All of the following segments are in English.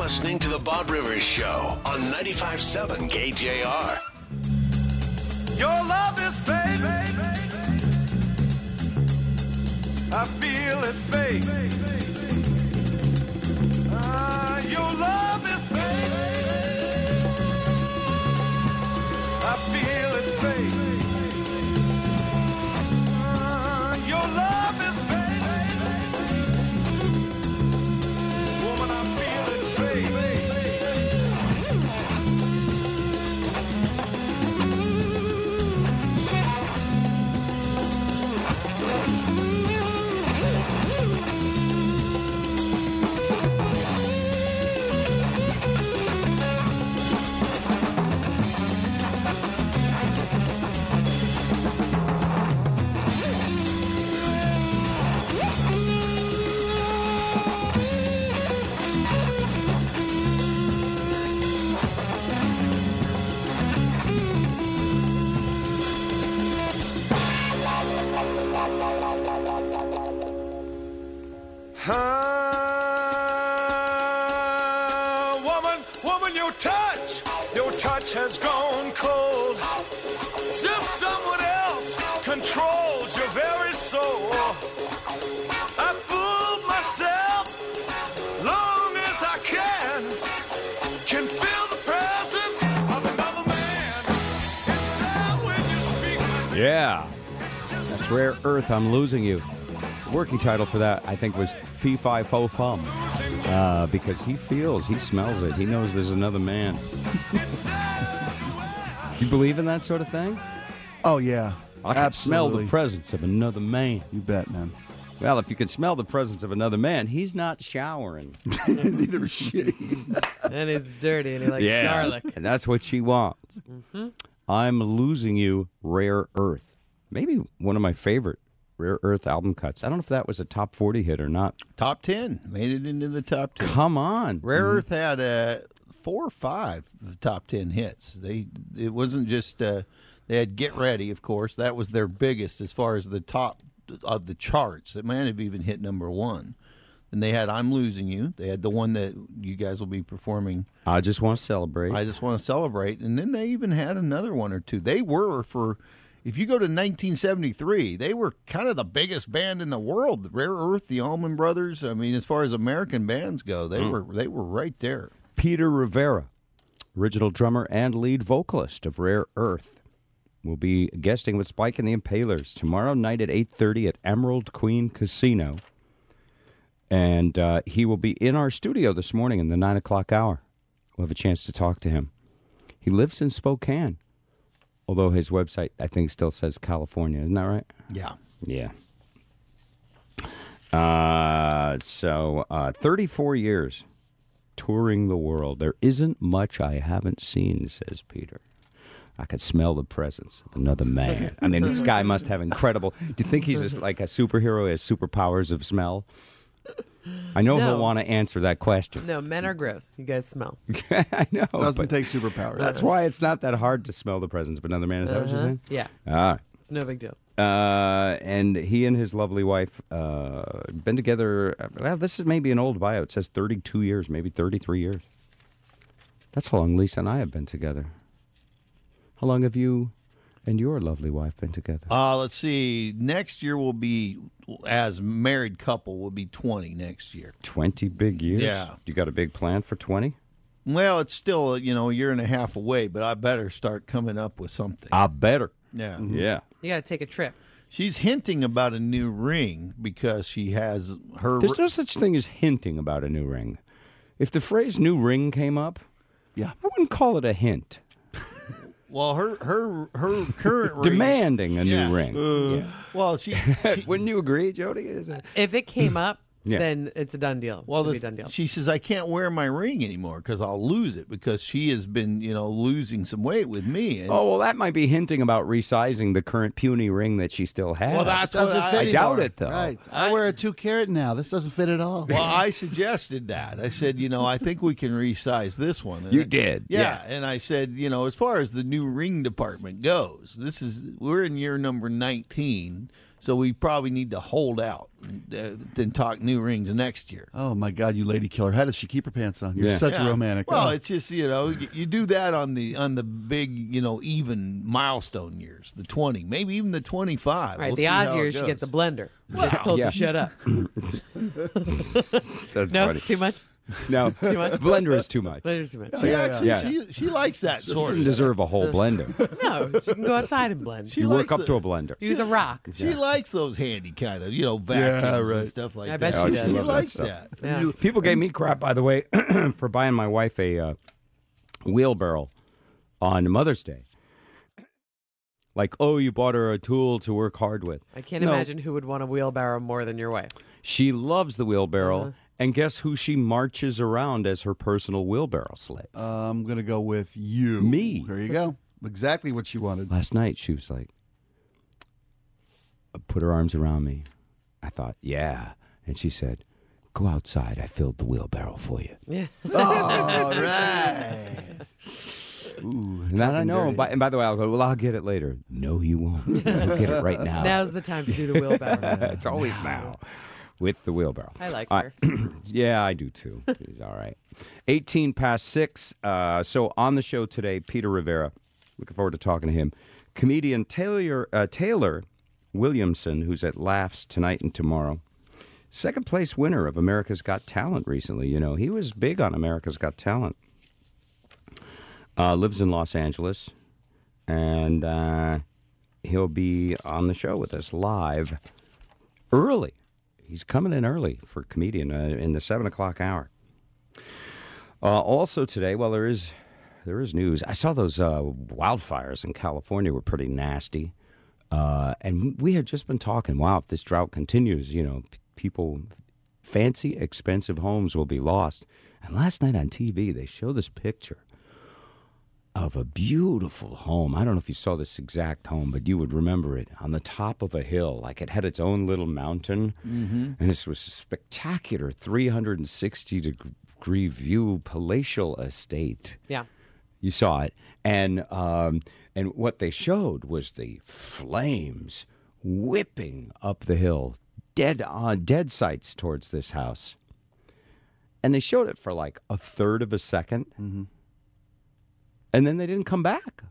listening to The Bob Rivers Show on 95.7 KJR. Your love is fake. I feel it fake. Your love is fake. I feel it fake. Your love is fake. Woman, I feel it fake. Woman, your touch has gone cold. As if someone else controls your very soul. I fooled myself long as I can feel the presence of another man. It's there when you speak my name. Yeah. That's Rare Earth, I'm Losing You. The working title for that, I think, was Fee Fi Fo Fum. Because he smells it. He knows there's another man. You believe in that sort of thing? Oh, yeah. I can smell the presence of another man. You bet, man. Well, if you can smell the presence of another man, he's not showering. Neither is she. And he's dirty, and he likes garlic. And that's what she wants. Mm-hmm. I'm Losing You, Rare Earth. Maybe one of my favorite Rare Earth album cuts. I don't know if that was a top 40 hit or not. Top 10. Made it into the top 10. Come on. Rare Earth had 4 or 5 top 10 hits. It wasn't just, they had Get Ready, of course. That was their biggest as far as the top of the charts. It might have even hit number 1. And they had I'm Losing You. They had the one that you guys will be performing. I Just Want to Celebrate. I Just Want to Celebrate. And then they even had another one or two. They were if you go to 1973, they were kind of the biggest band in the world. The Rare Earth, the Allman Brothers. I mean, as far as American bands go, they were right there. Peter Rivera, original drummer and lead vocalist of Rare Earth, will be guesting with Spike and the Impalers tomorrow night at 8:30 at Emerald Queen Casino. And he will be in our studio this morning in the 9 o'clock hour. We'll have a chance to talk to him. He lives in Spokane. Although his website, I think, still says California. Isn't that right? Yeah. Yeah. 34 years touring the world. There isn't much I haven't seen, says Peter. I could smell the presence of another man. I mean, this guy must have incredible... Do you think he's just like a superhero? He has superpowers of smell? I know he'll want to answer that question. No, men are gross. You guys smell. I know. Doesn't take superpowers. That's why it's not that hard to smell the presence of another man. Is that what you're saying? Yeah. It's no big deal. And he and his lovely wife been together. Well, this is maybe an old bio. It says 32 years, maybe 33 years. That's how long Lisa and I have been together. How long have you and your lovely wife been together? Let's see. Next year will be, as married couple, will be 20 next year. 20 big years? Yeah. You got a big plan for 20? Well, it's still, a year and a half away, but I better start coming up with something. I better. Yeah. Mm-hmm. Yeah. You got to take a trip. She's hinting about a new ring because she has her... There's no such thing as hinting about a new ring. If the phrase new ring came up, yeah, I wouldn't call it a hint. Well, her current ring... Demanding a new ring. Yeah. Well, she Wouldn't you agree, Jody? If it came up, Yeah. then it's a done deal. Well, Should be a done deal. she says, I can't wear my ring anymore because I'll lose it because she has been, losing some weight with me. And Oh, well, that might be hinting about resizing the current puny ring that she still has. Well, that's Doesn't what fit I doubt anymore. it, though. Right. I wear a 2-carat now. This doesn't fit at all. Well, I suggested that. I said, I think we can resize this one. And You did, Yeah. And I said, as far as the new ring department goes, we're in year number 19. So we probably need to hold out then talk new rings next year. Oh my God, you lady killer! How does she keep her pants on? You're Yeah. such a romantic. Well, Oh. it's just you do that on the big even milestone years, the 20, maybe even the 25. Right, We'll the see odd how it years she goes. gets a blender. Gets told Yeah. to shut up. That's No, funny. too much. No, much? blender is too much. Blender's too much. She actually Yeah. she likes that She sort doesn't of. deserve a whole blender. No, she can go outside and blend. She You work likes up to a blender. Use a rock. She likes those handy kind of vacuums and stuff like I that. bet she she does. Love that likes stuff. that. Yeah. People gave me crap, by the way, for buying my wife a wheelbarrow on Mother's Day. Like, oh, you bought her a tool to work hard with. I can't No. imagine who would want a wheelbarrow more than your wife. She loves the wheelbarrow, Uh-huh. and guess who she marches around as her personal wheelbarrow slave? I'm gonna go with you. Me. There you go. Exactly what she wanted. Last night, she was like, put her arms around me. I thought, yeah. And she said, go outside. I filled the wheelbarrow for you. Yeah. All right. Ooh, And that I talking know. dirty. And by the way, I'll go, well, I'll get it later. No, you won't. You'll get it right now. Now's the time to do the wheelbarrow. It's always now with the wheelbarrow. I like All her. right. Yeah, I do too. She's all right. 18 past 6. So on the show today, Peter Rivera. Looking forward to talking to him. Comedian Taylor Williamson, who's at Laughs tonight and tomorrow. Second place winner of America's Got Talent recently. You know, he was big on America's Got Talent. Lives in Los Angeles. And he'll be on the show with us live early. He's coming in early for comedian in the 7 o'clock hour. Also today, well, there is news. I saw those wildfires in California were pretty nasty. And we had just been talking, wow, if this drought continues, people, fancy, expensive homes will be lost. And last night on TV, they showed this picture of a beautiful home. I don't know if you saw this exact home, but you would remember it on the top of a hill. Like it had its own little mountain. Mm-hmm. And this was a spectacular 360-degree view palatial estate. Yeah. You saw it. And what they showed was the flames whipping up the hill, dead sights towards this house. And they showed it for like a third of a second. Mm-hmm. And then they didn't come back.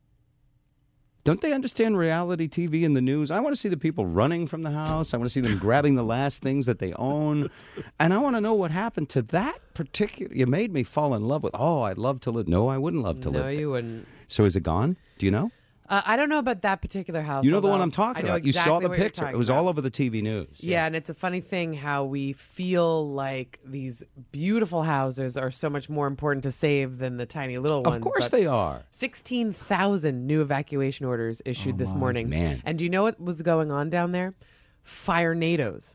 Don't they understand reality TV and the news? I want to see the people running from the house. I want to see them grabbing the last things that they own. And I want to know what happened to that particular... You made me fall in love with... Oh, I'd love to live... No, I wouldn't love to live No, there. you wouldn't. So is it gone? Do you know? I don't know about that particular house. You know the one although I'm talking I know about. You saw exactly the what you're picture. It talking was about. all over the TV news. Yeah, and it's a funny thing how we feel like these beautiful houses are so much more important to save than the tiny little ones. Of course but they are. 16,000 new evacuation orders issued this morning. man. And do you know what was going on down there? Fire-nados.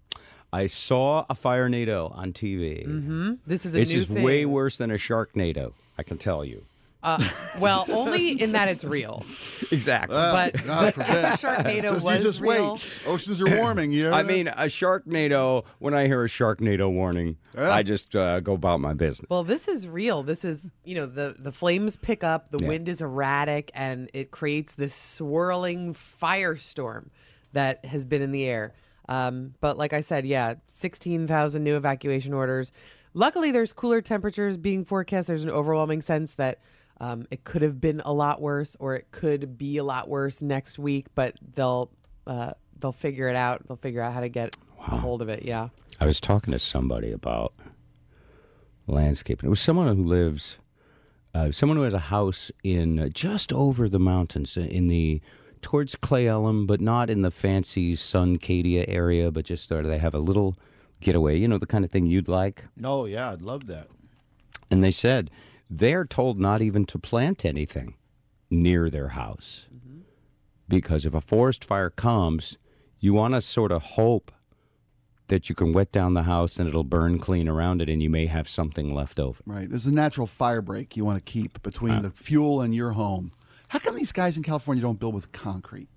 I saw a Firenado on TV. Mm-hmm. This is a This new is thing. way worse than a Sharknado, I can tell you. Well, only in that it's real. Exactly. But God forbid. Sharknado was just real. wait. Oceans are warming. You I mean, a Sharknado, when I hear a Sharknado warning, I just go about my business. Well, this is real. This is, the flames pick up, the Yeah. wind is erratic, and it creates this swirling firestorm that has been in the air. But like I said, 16,000 new evacuation orders. Luckily, there's cooler temperatures being forecast. There's an overwhelming sense that it could have been a lot worse, or it could be a lot worse next week, but they'll figure it out. They'll figure out how to get a hold of it. Yeah. I was talking to somebody about landscaping. It was someone who lives, someone who has a house in just over the mountains towards Clay Ellum, but not in the fancy Suncadia area, but just there. They have a little getaway, the kind of thing you'd like. Oh, yeah, I'd love that. And they said they're told not even to plant anything near their house. Mm-hmm. Because if a forest fire comes, you want to sort of hope that you can wet down the house and it'll burn clean around it and you may have something left over. right. There's a natural fire break you want to keep between the fuel and your home. How come these guys in California don't build with concrete?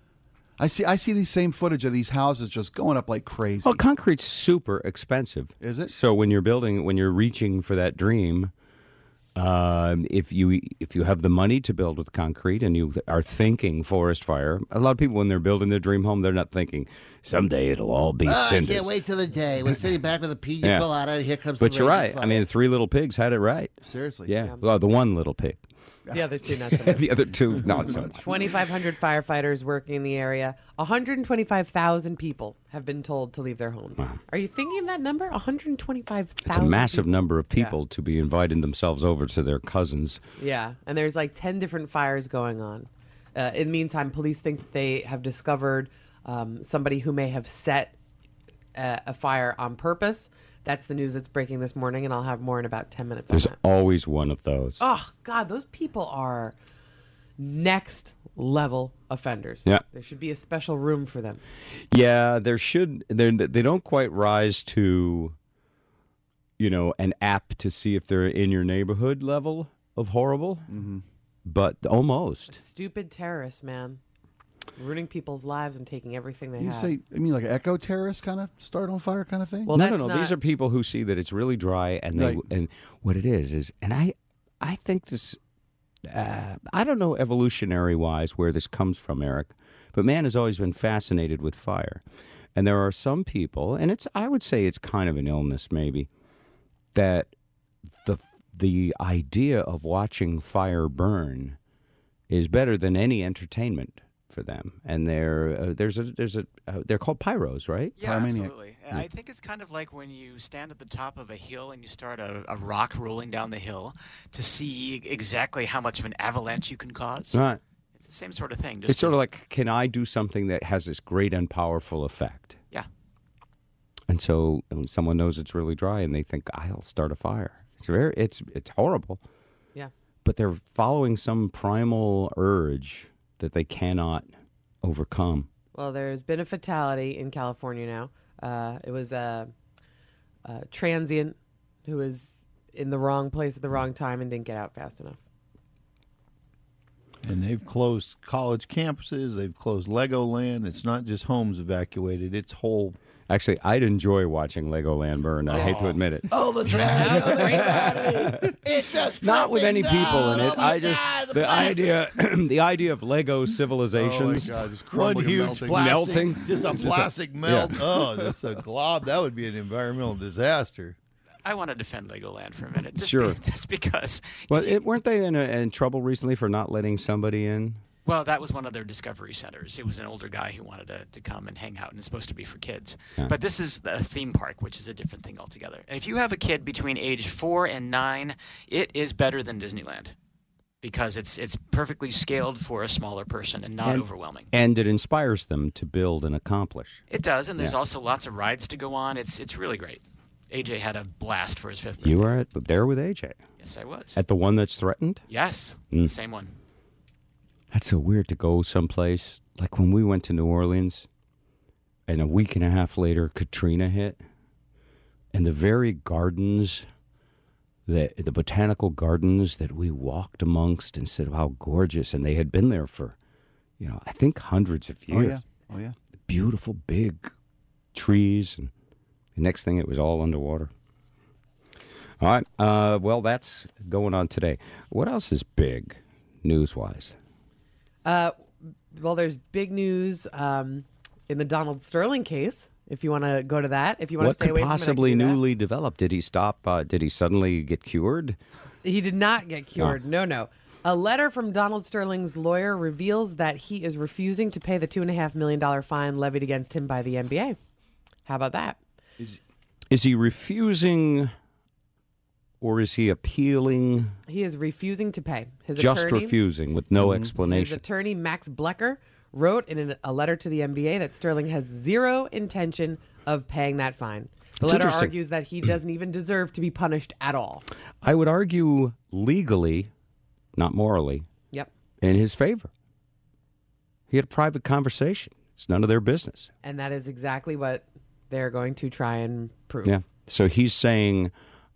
I see these same footage of these houses just going up like crazy. Well, concrete's super expensive. Is it? So when you're reaching for that dream, If you have the money to build with concrete and you are thinking forest fire, a lot of people when they're building their dream home, they're not thinking someday it'll all be I cinders. can't wait till the day. We're sitting back with a pina Yeah. colada, and here comes But the you're raging right. I mean, the three little pigs had it right. Seriously. Yeah. Well, the one little pig. The other two, not so much. The other two, not so much. 2,500 firefighters working in the area. 125,000 people have been told to leave their homes. Are you thinking of that number? 125,000. It's a massive people. number of people to be inviting themselves over to their cousins. Yeah, and there's like 10 different fires going on. In the meantime, police think that they have discovered somebody who may have set a fire on purpose. That's the news that's breaking this morning, and I'll have more in about 10 minutes There's on that. always one of those. Oh, God, those people are next level offenders. Yeah. There should be a special room for them. Yeah, there should. They don't quite rise to, an app to see if they're in your neighborhood level of horrible, but almost. Stupid terrorists, man. Ruining people's lives and taking everything they You have. mean like an eco terrorist kind of start on fire kind of thing? Well, No. that's These are people who see that it's really dry, and Right. and what it is, and I think this. I don't know evolutionary wise where this comes from, Eric, but man has always been fascinated with fire, and there are some people, and I would say it's kind of an illness maybe, that the idea of watching fire burn is better than any entertainment for them, and they're called pyros, right? Yeah, Pyromaniac. absolutely. And I think it's kind of like when you stand at the top of a hill and you start a rock rolling down the hill to see exactly how much of an avalanche you can cause. Right. It's the same sort of thing. It's sort of like, can I do something that has this great and powerful effect? Yeah. And so someone knows it's really dry, and they think I'll start a fire. It's horrible, Yeah. but they're following some primal urge that they cannot overcome. Well, there's been a fatality in California now. It was a transient who was in the wrong place at the wrong time and didn't get out fast enough. And they've closed college campuses. They've closed Legoland. It's not just homes evacuated. It's whole. Actually, I'd enjoy watching Legoland burn. I hate to admit it. Oh, the trash! It's just Not with any dripping people in down. it. Oh my I just God, the idea the idea of Lego Oh my civilizations. God, just One crumbling and huge melting. plastic, Melting? just a plastic melt. Oh, that's a glob. That would be an environmental disaster. I want to defend Legoland for a minute. Sure. Just because. Well, weren't they in trouble recently for not letting somebody in? Well, that was one of their discovery centers. It was an older guy who wanted to come and hang out, and it's supposed to be for kids. Yeah. But this is a theme park, which is a different thing altogether. And if you have a kid between age 4 and 9, it is better than Disneyland because it's perfectly scaled for a smaller person and not overwhelming. And it inspires them to build and accomplish. It does, and there's Yeah. also lots of rides to go on. It's really great. AJ had a blast for his 5th birthday. You were there with AJ Yes, I was. at the one that's threatened. Yes, the same one. That's so weird to go someplace. Like when we went to New Orleans, and a week and a half later, Katrina hit, and the very gardens, the botanical gardens that we walked amongst and said, how gorgeous, and they had been there for, I think hundreds of years. Oh yeah. Beautiful big trees, and the next thing it was all underwater. All right. Well, that's going on today. What else is big news-wise? Well, there's big news in the Donald Sterling case. If you want to go to that, if you want What to stay could away from it, I can possibly do that. newly develop? Did he stop? Did he suddenly get cured? He did not get cured. No. A letter from Donald Sterling's lawyer reveals that he is refusing to pay the $2.5 million fine levied against him by the NBA. How about that? Is he refusing, or is he appealing? He is refusing to pay. His Just attorney, refusing with no his explanation. attorney, Max Blecker, wrote in a letter to the NBA that Sterling has zero intention of paying that fine. The It's letter interesting. argues that he doesn't even deserve to be punished at all. I would argue legally, not morally, Yep. in his favor. He had a private conversation. It's none of their business. And that is exactly what they're going to try and prove. Yeah. So he's saying,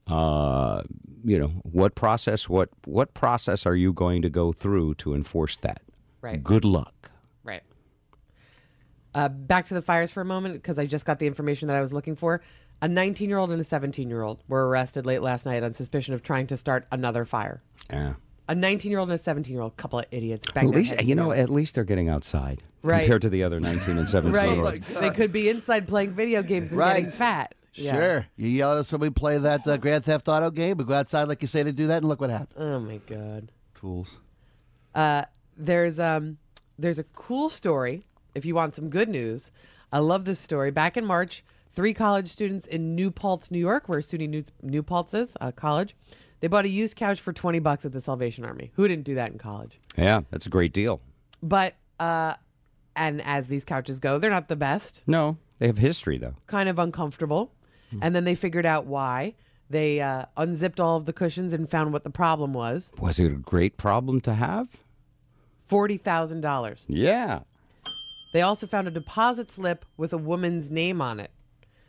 what process are you going to go through to enforce that? Right. Good luck. Right. Back to the fires for a moment, because I just got the information that I was looking for. A 19-year-old and a 17-year-old were arrested late last night on suspicion of trying to start another fire. Yeah. A 19-year-old and a 17-year-old, couple of idiots. At Bang their least, heads you know, together. at least they're getting outside Right. compared to the other 19 and 17-year-olds. Right. They could be inside playing video games and Right. getting fat. Yeah. Sure. You yell at somebody play that Grand Theft Auto game, but go outside like you say to do that, and look what happens. Oh, my God. Fools. There's a cool story if you want some good news. I love this story. Back in March, 3 college students in New Paltz, New York, where SUNY New Paltz is, a college, they bought a used couch for $20 at the Salvation Army. Who didn't do that in college? Yeah, that's a great deal. But, and as these couches go, they're not the best. No, they have history, though. Kind of uncomfortable. And then they figured out why. They unzipped all of the cushions and found what the problem was. Was it a great problem to have? $40,000. Yeah. They also found a deposit slip with a woman's name on it.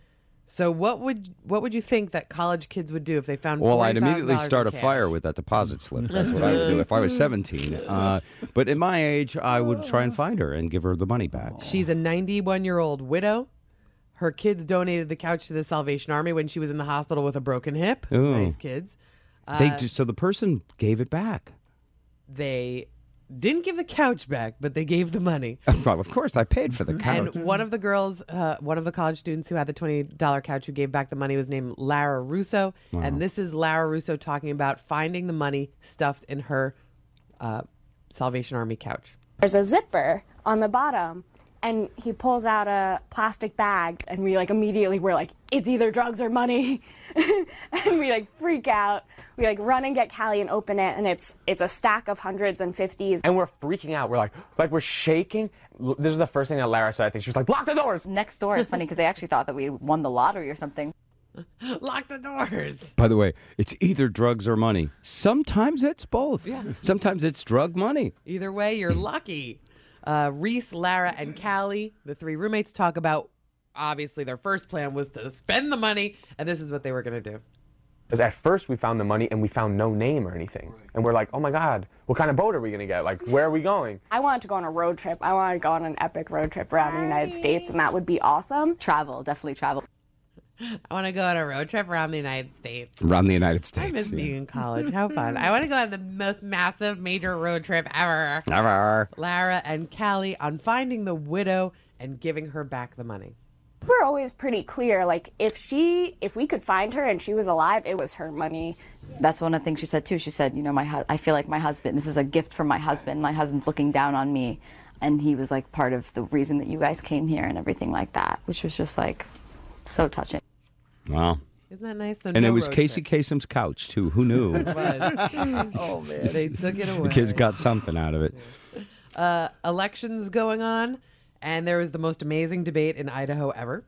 So what would you think that college kids would do if they found Well, I'd immediately $40,000 start a in cash? fire with that deposit slip. That's what I would do if I was 17. But in my age, I would try and find her and give her the money back. She's a 91-year-old widow. Her kids donated the couch to the Salvation Army when she was in the hospital with a broken hip. Ooh. Nice kids. So the person gave it back. They didn't give the couch back, but they gave the money. Well, of course, I paid for the couch. And one of the girls, one of the college students who had the $20 couch who gave back the money was named Lara Russo. And this is Lara Russo talking about finding the money stuffed in her Salvation Army couch. There's a zipper on the bottom, and he pulls out a plastic bag, and we immediately we're like, it's either drugs or money. And we freak out. We run and get Callie and open it, and it's a stack of hundreds and 50s. And we're freaking out. We're we're shaking. This is the first thing that Lara said. I think she was like, lock the doors. Next door is funny because they actually thought that we won the lottery or something. Lock the doors. By the way, it's either drugs or money. Sometimes it's both. Yeah. Sometimes it's drug money. Either way, you're lucky. Reese, Lara, and Callie, the 3 roommates, talk about, obviously, their first plan was to spend the money, and this is what they were going to do. Because at first we found the money and we found no name or anything. And we're like, oh my God, what kind of boat are we going to get? Where are we going? I wanted to go on a road trip. I wanted to go on an epic road trip around the United States, and that would be awesome. Travel, definitely travel. I want to go on a road trip around the United States. Around the United States. I miss being in college. How fun. I want to go on the most massive major road trip ever. Never. Lara and Callie on finding the widow and giving her back the money. We're always pretty clear, if we could find her and she was alive, it was her money. That's one of the things she said too. She said, I feel like my husband, this is a gift from my husband. My husband's looking down on me. And he was part of the reason that you guys came here and everything like that, which was just so touching. Wow. Isn't that nice? So And no it was road Casey trip. Kasem's couch, too. Who knew? It was. Oh, man. They took it away. The kids got something out of it. Elections going on, and there was the most amazing debate in Idaho ever.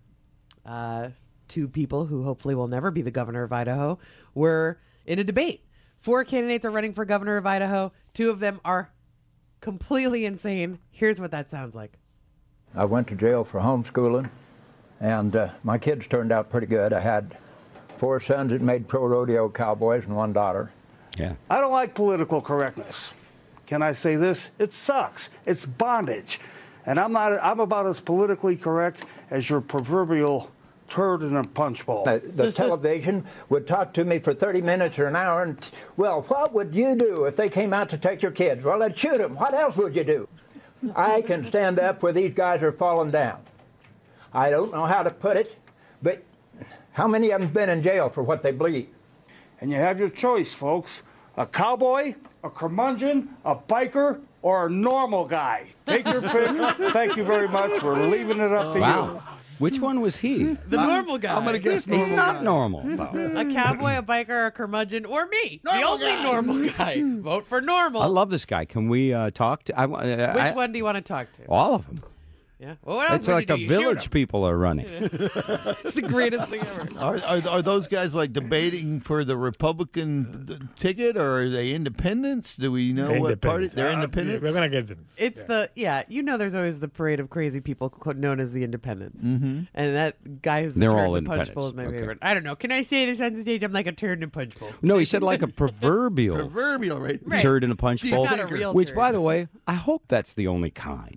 2 people who hopefully will never be the governor of Idaho were in a debate. 4 candidates are running for governor of Idaho. 2 of them are completely insane. Here's what that sounds like. I went to jail for homeschooling, and my kids turned out pretty good. I had 4 sons that made pro rodeo cowboys and 1 daughter. Yeah. I don't like political correctness. Can I say this? It sucks. It's bondage. And I'm about as politically correct as your proverbial turd in a punch bowl. The television would talk to me for 30 minutes or an hour, and, well, what would you do if they came out to take your kids? Well, they'd shoot them. What else would you do? I can stand up where these guys are falling down. I don't know how to put it, but how many of them have been in jail for what they believe? And you have your choice, folks. A cowboy, a curmudgeon, a biker, or a normal guy. Take your pick. Thank you very much. We're leaving it up to you. Which one was he? The normal guy. I'm going to guess normal He's not guy. normal. A cowboy, a biker, a curmudgeon, or me. The only guy. normal guy. Vote for normal. I love this guy. Can we talk to... Which one do you want to talk to? All of them. Yeah. Well, what else It's would like you the do? You shoot village 'em. people are running. It's the greatest thing ever. Are those guys debating for the Republican ticket, or are they independents? Do we know what party they're independents? We're gonna get them. It's there's always the parade of crazy people known as the Independents. Mm-hmm. And that guy who's the They're turd all in the punch independents. bowl is my Okay. favorite. I don't know. Can I say this on stage? I'm like a turd in a punch bowl. No, he said like a proverbial Proverbial, right? Right. turd in a punch bowl. Not a real Which, turd. by the way, I hope that's the only kind.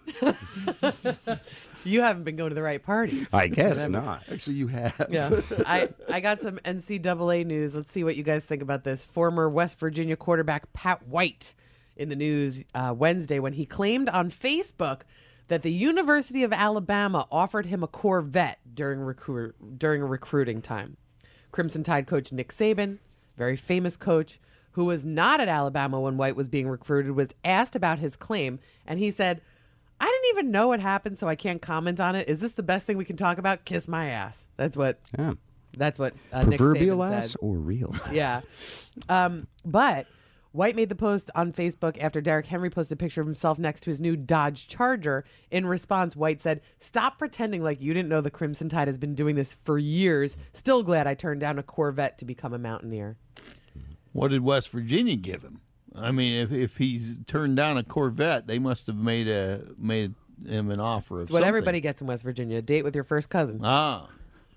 You haven't been going to the right parties. I guess not. Actually, you have. Yeah. I got some NCAA news. Let's see what you guys think about this. Former West Virginia quarterback Pat White in the news Wednesday when he claimed on Facebook that the University of Alabama offered him a Corvette during recruiting time. Crimson Tide coach Nick Saban, very famous coach, who was not at Alabama when White was being recruited, was asked about his claim, and he said, I didn't even know what happened, so I can't comment on it. Is this the best thing we can talk about? Kiss my ass. That's what Nick Proverbial Saban ass said. or real? Yeah. But White made the post on Facebook after Derrick Henry posted a picture of himself next to his new Dodge Charger. In response, White said, stop pretending like you didn't know the Crimson Tide has been doing this for years. Still glad I turned down a Corvette to become a Mountaineer. What did West Virginia give him? I mean, if he's turned down a Corvette, they must have made him an offer of It's what something. everybody gets in West Virginia, a date with your first cousin. Ah.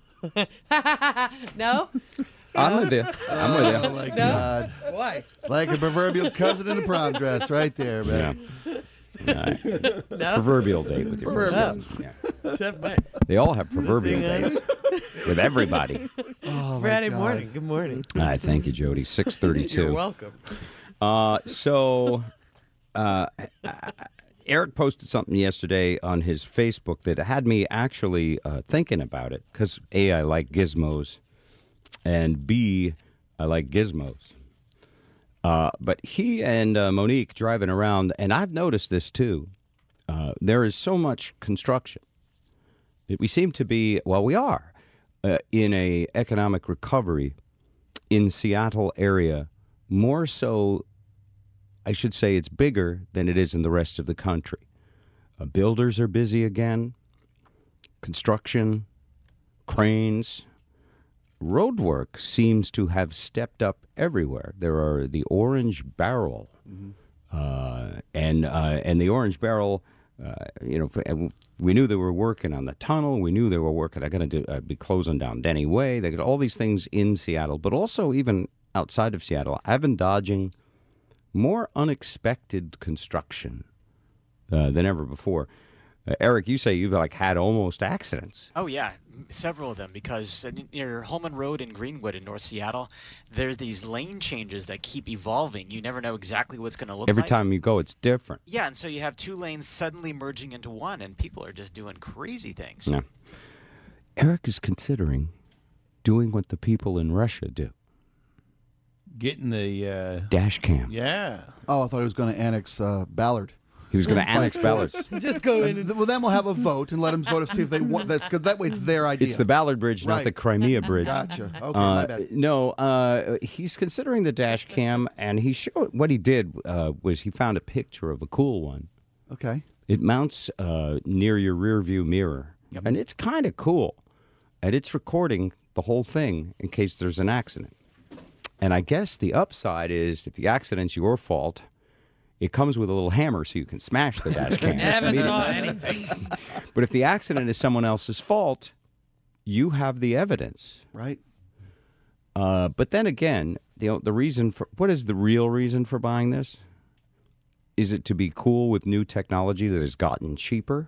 No? I'm with you. Oh, my God. Why? Like a proverbial cousin in a prom dress right there, man. No? Proverbial date with your first Proverbial. cousin. Yeah. Jeff Mike. They all have proverbial Sing dates with everybody. Oh, my Friday God. morning. Good morning. All right, thank you, Jody. 6:32. You're welcome. Eric posted something yesterday on his Facebook that had me actually thinking about it because A, I like gizmos, and B, I like gizmos. But he and Monique driving around, and I've noticed this too, there is so much construction. We seem to be, well, we are in a economic recovery in Seattle area, more so, I should say it's bigger than it is in the rest of the country. Builders are busy again, construction, cranes, road work seems to have stepped up everywhere. There are the Orange Barrel, and the Orange Barrel, we knew they were working on the tunnel. We knew they were working. They're going to be closing down Denny Way. They got all these things in Seattle, but also even outside of Seattle. I've been dodging more unexpected construction than ever before. Eric, you say you've had almost accidents. Oh, yeah, several of them, because near Holman Road in Greenwood in North Seattle, there's these lane changes that keep evolving. You never know exactly what's going to look like. Every time you go, it's different. Yeah, and so you have two lanes suddenly merging into one, and people are just doing crazy things. Yeah. Eric is considering doing what the people in Russia do. Getting the dash cam. Yeah. Oh, I thought he was going to annex Ballard. He was going to annex Ballard. Just go in. Well, then we'll have a vote and let them vote to see if they want. That's because that way it's their idea. It's the Ballard Bridge, not Right. the Crimea Bridge. Gotcha. Okay, my bad. No, he's considering the dash cam, and he showed what he did was he found a picture of a cool one. Okay. It mounts near your rear view mirror, and it's kind of cool, and it's recording the whole thing in case there's an accident. And I guess the upside is if the accident's your fault, it comes with a little hammer so you can smash the dash cam. Never saw anything. But if the accident is someone else's fault, you have the evidence. Right. But then again, the reason for what is the real reason for buying this? Is it to be cool with new technology that has gotten cheaper?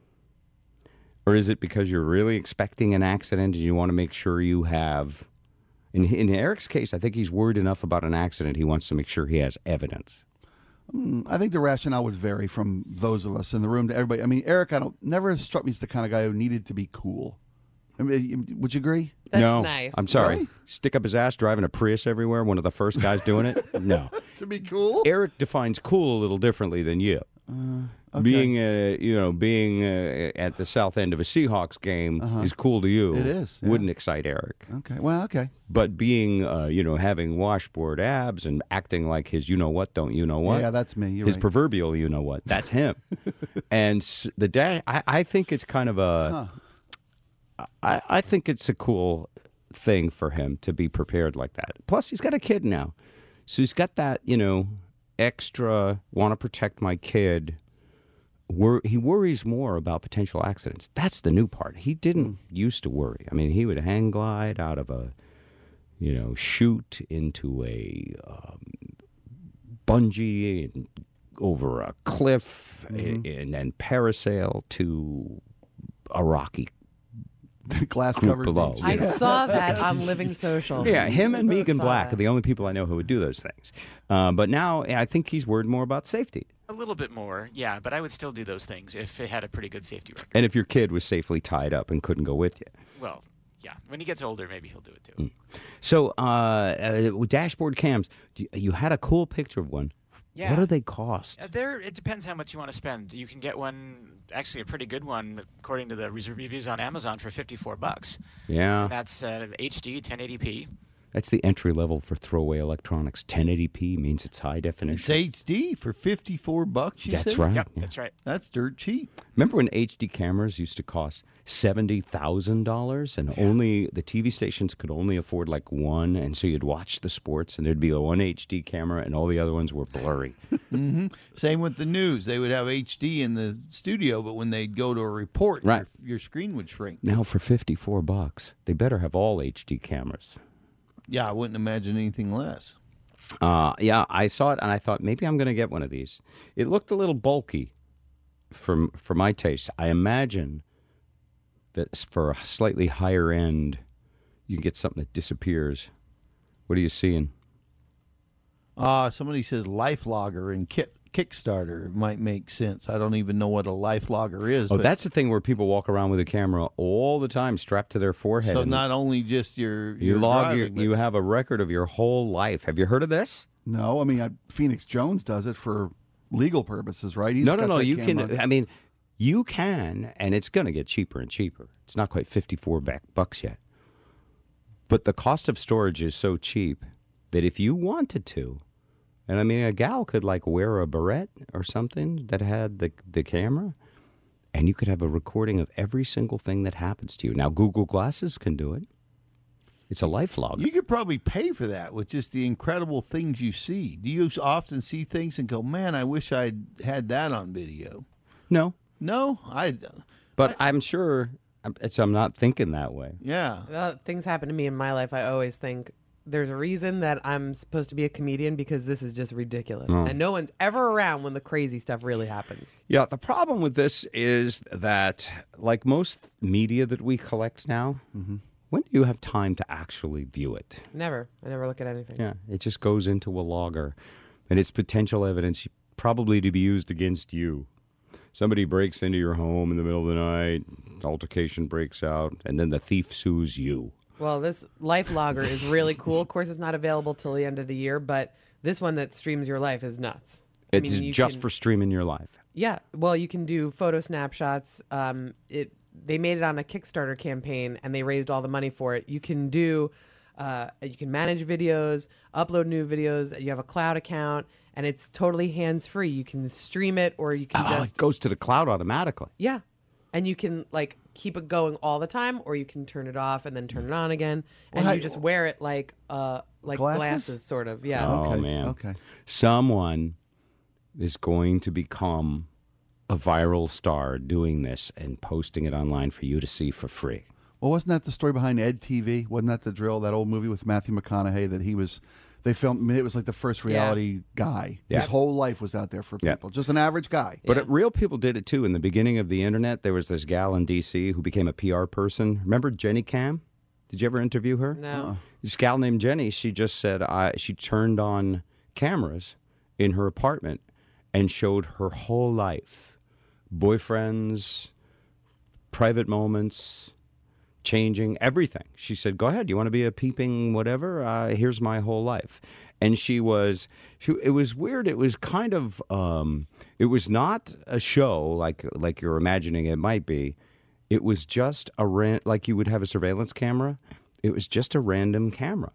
Or is it because you're really expecting an accident and you want to make sure you have... In Eric's case, I think he's worried enough about an accident, he wants to make sure he has evidence. I think the rationale would vary from those of us in the room to everybody. I mean, Eric, never struck me as the kind of guy who needed to be cool. I mean, would you agree? That's no, nice. I'm sorry. Really? Stick up his ass driving a Prius everywhere, one of the first guys doing it? No. To be cool? Eric defines cool a little differently than you. Okay. Being at the south end of a Seahawks game is cool to you. It is, yeah. Wouldn't excite Eric. Okay. Well, okay. But being, having washboard abs and acting like his you-know-what, don't you-know-what. Yeah, that's me. You're his right. proverbial you-know-what. That's him. And the dash, I think it's kind of a... I think it's a cool thing for him to be prepared like that. Plus, he's got a kid now. So he's got that, extra want to protect my kid. He worries more about potential accidents. That's the new part. He didn't used to worry. I mean, he would hang glide out of a, chute into a bungee and over a cliff and then parasail to a rocky glass group covered below. I saw that on Living Social. Yeah, him and Megan Saw Black that. are the only people I know who would do those things. But now I think he's worried more about safety. A little bit more, yeah, but I would still do those things if it had a pretty good safety record. And if your kid was safely tied up and couldn't go with you. Well, yeah, when he gets older, maybe he'll do it too. So, dashboard cams, you had a cool picture of one. Yeah. What do they cost? It depends how much you want to spend. You can get one, actually a pretty good one, according to the reviews on Amazon, for $54. Yeah. And that's HD 1080p. That's the entry level for throwaway electronics. 1080p means it's high It's definition. HD for $54. You That's said? right. Yep, yeah. that's right. That's dirt cheap. Remember when HD cameras used to cost $70,000 and only the TV stations could only afford like one, and so you'd watch the sports and there'd be a one HD camera and all the other ones were blurry. Same with the news. They would have HD in the studio, but when they'd go to a report, Right. your screen would shrink. Now for $54, they better have all HD cameras. Yeah, I wouldn't imagine anything less. Yeah, I saw it and I thought maybe I'm going to get one of these. It looked a little bulky for my taste. I imagine that for a slightly higher end, you can get something that disappears. What are you seeing? Somebody says LifeLogger and Kickstarter might make sense. I don't even know what a LifeLogger is. Oh, but that's the thing where people walk around with a camera all the time strapped to their forehead. so and not only just your you log driving, you have a record of your whole life. Have you heard of this? No, I mean Phoenix Jones does it for legal purposes, right? He's No. got that You camera. can. I mean, you can, and it's going to get cheaper and cheaper. It's not quite $54 yet, but the cost of storage is so cheap that if you wanted to, and I mean, a gal could like wear a beret or something that had the camera, and you could have a recording of every single thing that happens to you. Now, Google Glasses can do it. It's a life log. You could probably pay for that with just the incredible things you see. Do you often see things and go, "Man, I wish I'd had that on video"? No. No, But I'm sure. I'm not thinking that way. Yeah. Things happen to me in my life. I always think there's a reason that I'm supposed to be a comedian because this is just ridiculous. Oh. And no one's ever around when the crazy stuff really happens. Yeah, the problem with this is that, like most media that we collect now, when do you have time to actually view it? Never. I never look at anything. Yeah, it just goes into a logger, and it's potential evidence probably to be used against you. Somebody breaks into your home in the middle of the night, altercation breaks out, and then the thief sues you. Well, this Life Logger is really cool. Of course, it's not available till the end of the year, but this one that streams your life is nuts. It's you just can- for streaming your life. Yeah. Well, you can do photo snapshots. They made it on a Kickstarter campaign, and they raised all the money for it. You can do, you can manage videos, upload new videos. You have a cloud account, and it's totally hands-free. You can stream it, or you can just It goes to the cloud automatically. yeah, and you can like keep it going all the time, or you can turn it off and then turn it on again, and Well, you just wear it like Glasses? glasses, sort of. Yeah. Oh, man. Okay. Someone is going to become a viral star doing this and posting it online for you to see for free. Well, wasn't that the story behind Ed TV? Wasn't that the drill? That old movie with Matthew McConaughey that they filmed. I mean, it was like the first reality guy. Yeah. His whole life was out there for Yeah. people. Just an average guy. But real people did it too. In the beginning of the internet, there was this gal in D.C. who became a PR person. Remember Jenny Cam? Did you ever interview her? No. This gal named Jenny, she just said she turned on cameras in her apartment and showed her whole life. Boyfriends, private moments, changing, everything. She said, go ahead, you want to be a peeping whatever? Here's my whole life. And it was weird. It was kind of, it was not a show like you're imagining it might be. It was just like you would have a surveillance camera. It was just a random camera.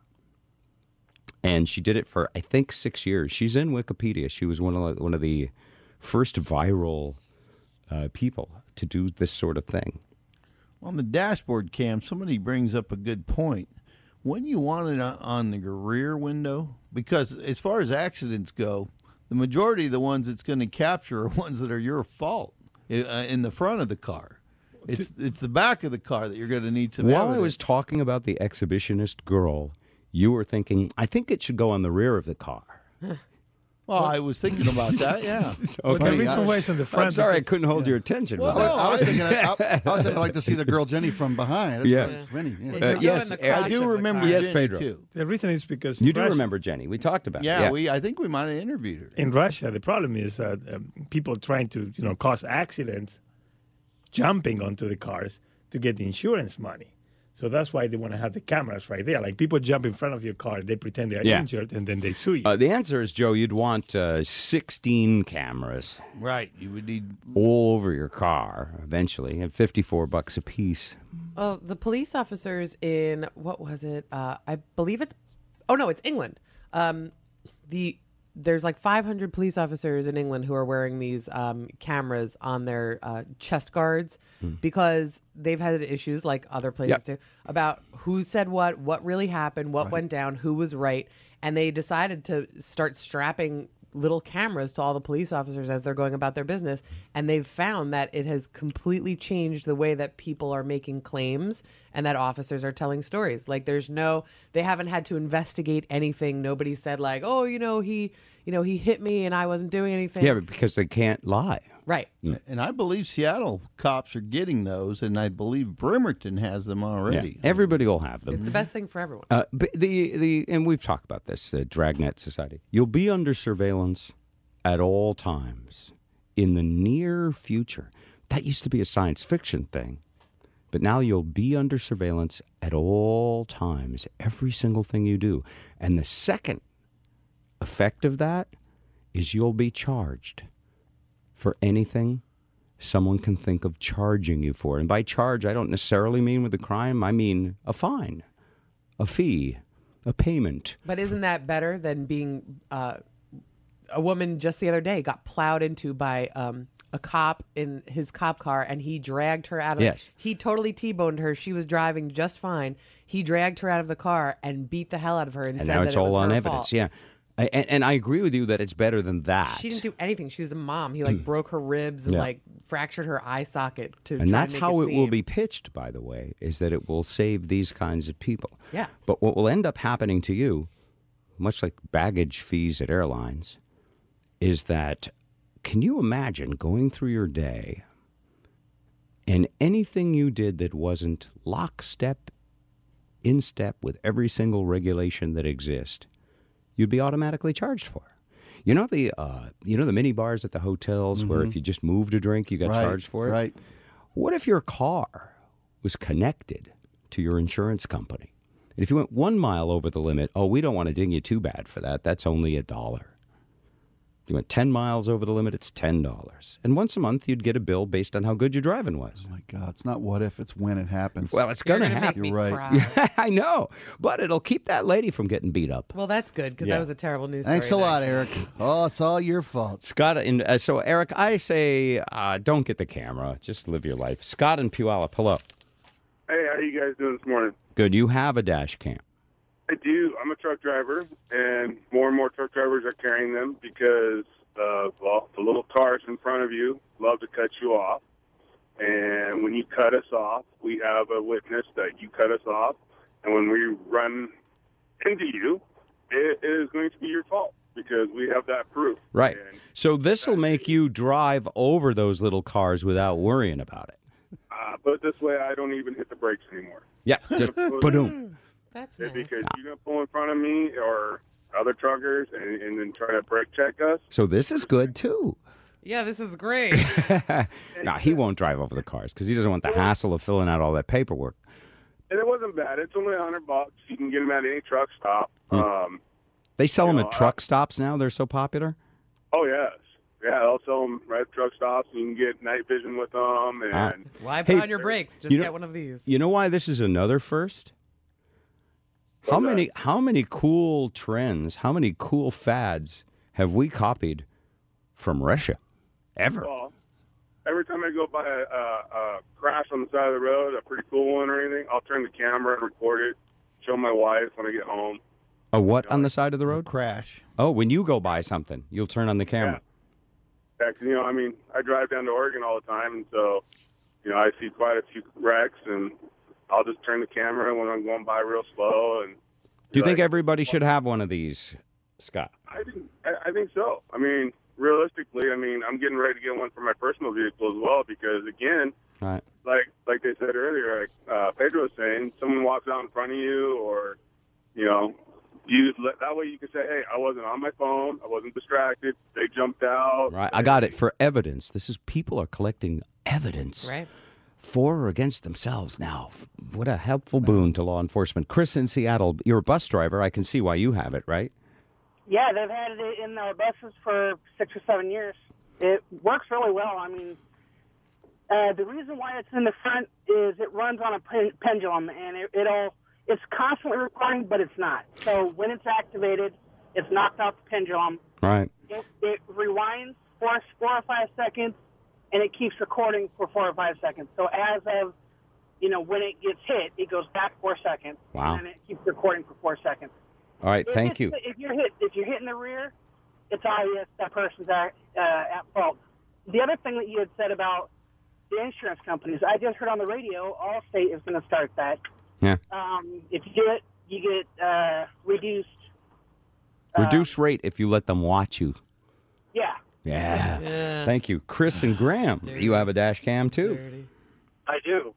And she did it for, I think, 6 years. She's in Wikipedia. She was one of the first viral people to do this sort of thing. On the dashboard cam, somebody brings up a good point. When you want it on the rear window, because as far as accidents go, the majority of the ones it's going to capture are ones that are your fault in the front of the car. It's the back of the car that you're going to need some While evidence. I was talking about the exhibitionist girl, you were thinking, I think it should go on the rear of the car. Well, I was thinking about that. Yeah. But the reason why it's in the front. I'm sorry I because- couldn't hold your attention. Well, Bob. no, I was thinking I'd like to see the girl Jenny from behind. That's Yeah. probably Vinny. Yeah. They should go yes, in the crotch I do of the remember car. Yes, Jenny, Pedro. too. The reason is because You do Russia- remember Jenny. We talked about Yeah, it. I think we might have interviewed her. in Russia, the problem is that people trying to cause accidents, jumping onto the cars to get the insurance money. So that's why they want to have the cameras right there. Like people jump in front of your car, they pretend they're Yeah. injured, and then they sue you. The answer is, Joe, you'd want 16 cameras Right. You would need. all over your car eventually, and $54 a piece. Well, the police officers in what was it? I believe it's. Oh no, it's England. There's like 500 police officers in England who are wearing these cameras on their chest guards because they've had issues like other places too about who said what really happened, what went down, who was right, and they decided to start strapping little cameras to all the police officers as they're going about their business, and they've found that it has completely changed the way that people are making claims and that officers are telling stories. Like they haven't had to investigate anything. Nobody said like, oh, he hit me and I wasn't doing anything. Yeah, but because they can't lie. Right. And I believe Seattle cops are getting those, and I believe Bremerton has them already. Yeah, everybody will have them. It's the best thing for everyone. But and we've talked about this, the Dragnet Society. You'll be under surveillance at all times in the near future. That used to be a science fiction thing, but now you'll be under surveillance at all times, every single thing you do. And the second effect of that is you'll be charged for anything someone can think of charging you for. And by charge, I don't necessarily mean with a crime. I mean a fine, a fee, a payment. But isn't that better than being a woman just the other day got plowed into by a cop in his cop car, and he dragged her out of Yes. He totally T-boned her. She was driving just fine. He dragged her out of the car and beat the hell out of her and And said now that it's it was all on her evidence. fault. Yeah. And I agree with you that it's better than that. She didn't do anything. She was a mom. He like broke her ribs and Yeah. like fractured her eye socket to And try that's and make how it will seem. be pitched, by the way, is that it will save these kinds of people. Yeah. But what will end up happening to you, much like baggage fees at airlines, is that can you imagine going through your day and anything you did that wasn't lockstep, in step with every single regulation that exists, you'd be automatically charged for? You know the mini bars at the hotels where if you just moved a drink, you got Right, charged for it? right. What if your car was connected to your insurance company? And if you went 1 mile over the limit, we don't want to ding you too bad for that. That's only $1. If you went 10 miles over the limit, it's $10. And once a month, you'd get a bill based on how good your driving was. Oh my God, it's not what if, it's when it happens. Well, it's going to happen. You're right. Cry. I know. But it'll keep that lady from getting beat up. Well, that's good because Yeah. that was a terrible news story. Thanks a lot, Eric. Oh, it's all your fault. Scott, so Eric, I say don't get the camera. Just live your life. Scott in Puyallup, hello. Hey, how you guys doing this morning? Good. You have a dash cam. I do. I'm a truck driver, and more truck drivers are carrying them because, the little cars in front of you love to cut you off. And when you cut us off, we have a witness that you cut us off. And when we run into you, it is going to be your fault because we have that proof. Right. So this will make you drive over those little cars without worrying about it. Put it this way, I don't even hit the brakes anymore. Yeah. Just boom. That's nice. Because you're going to pull in front of me or other truckers and then try to brake check us. So this is good too. Yeah, this is great. No, he won't drive over the cars because he doesn't want the hassle of filling out all that paperwork. And it wasn't bad. It's only $100. You can get them at any truck stop. They sell them at truck stops now. They're so popular. Oh, yes. Yeah, they'll sell them right at truck stops. You can get night vision with them. And Why put on your brakes? Just you know- get one of these. You know why this is another first? How many cool trends, how many cool fads have we copied from Russia? Ever? Well, every time I go by a crash on the side of the road, a pretty cool one or anything, I'll turn the camera and record it, show my wife when I get home. A what on the side of the road? Crash. Oh, when you go by something, you'll turn on the camera. Yeah, 'cause, I drive down to Oregon all the time, and so, I see quite a few wrecks, and I'll just turn the camera when I'm going by real slow. And Do you think everybody should have one of these Scott? I think so. I mean, realistically, I'm getting ready to get one for my personal vehicle as well because, again, Right. like they said earlier, Pedro was saying, someone walks out in front of you, or that way you can say, hey, I wasn't on my phone, I wasn't distracted, they jumped out. Right. I got it for evidence. This is people are collecting evidence. Right. For or against themselves now. What a helpful boon to law enforcement. Chris in Seattle, you're a bus driver. I can see why you have it, right? Yeah, they've had it in their buses for 6 or 7 years. It works really well. The reason why it's in the front is it runs on a pendulum, and it's constantly recording, but it's not. So when it's activated, it's knocked out the pendulum. Right. It rewinds for 4 or 5 seconds, and it keeps recording for 4 or 5 seconds. So as of, when it gets hit, it goes back 4 seconds. Wow. And then it keeps recording for 4 seconds. All right, thank you. If you're hit in the rear, it's obvious that person's at fault. The other thing that you had said about the insurance companies, I just heard on the radio, Allstate is going to start that. Yeah. If you do it, you get reduced. Reduce rate if you let them watch you. Yeah. Yeah. Thank you. Chris and Graham, you have a dash cam too. I do.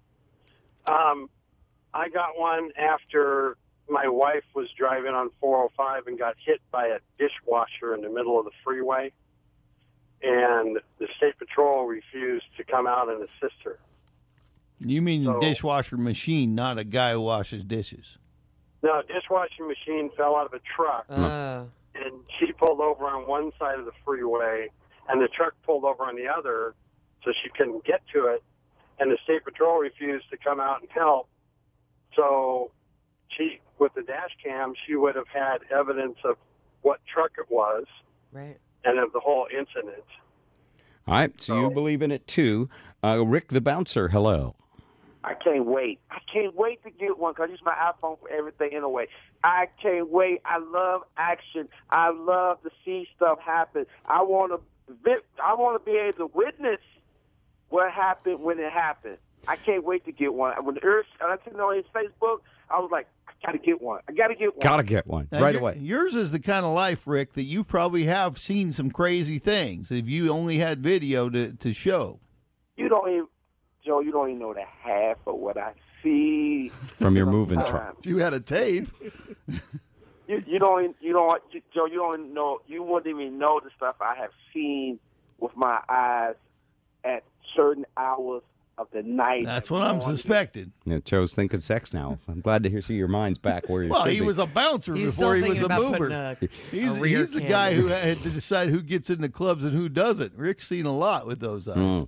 I got one after my wife was driving on 405 and got hit by a dishwasher in the middle of the freeway, and the state patrol refused to come out and assist her. You mean the dishwasher machine, not a guy who washes dishes? No, a dishwashing machine fell out of a truck, and she pulled over on one side of the freeway, and the truck pulled over on the other, so she couldn't get to it, and the state patrol refused to come out and help. So with the dash cam, she would have had evidence of what truck it was, right, and of the whole incident. All right, so you believe in it too. Rick the Bouncer, hello. I can't wait. I can't wait to get one because I use my iPhone for everything anyway. I can't wait. I love action. I love to see stuff happen. I want to be able to witness what happened when it happened. I can't wait to get one. When I seen it on his Facebook, I was like, I got to get one. I got to get one. Got to get one right away. Yours is the kind of life, Rick, that you probably have seen some crazy things if you only had video to show. You don't even know the half of what I see from your moving truck. If you had a tape, you don't know. You wouldn't even know the stuff I have seen with my eyes at certain hours of the night. That's what I'm suspecting. Joe's thinking sex now. I'm glad to see your mind's back where you're. Well, he was a bouncer before he was a mover. He's the guy who had to decide who gets into clubs and who doesn't. Rick's seen a lot with those eyes.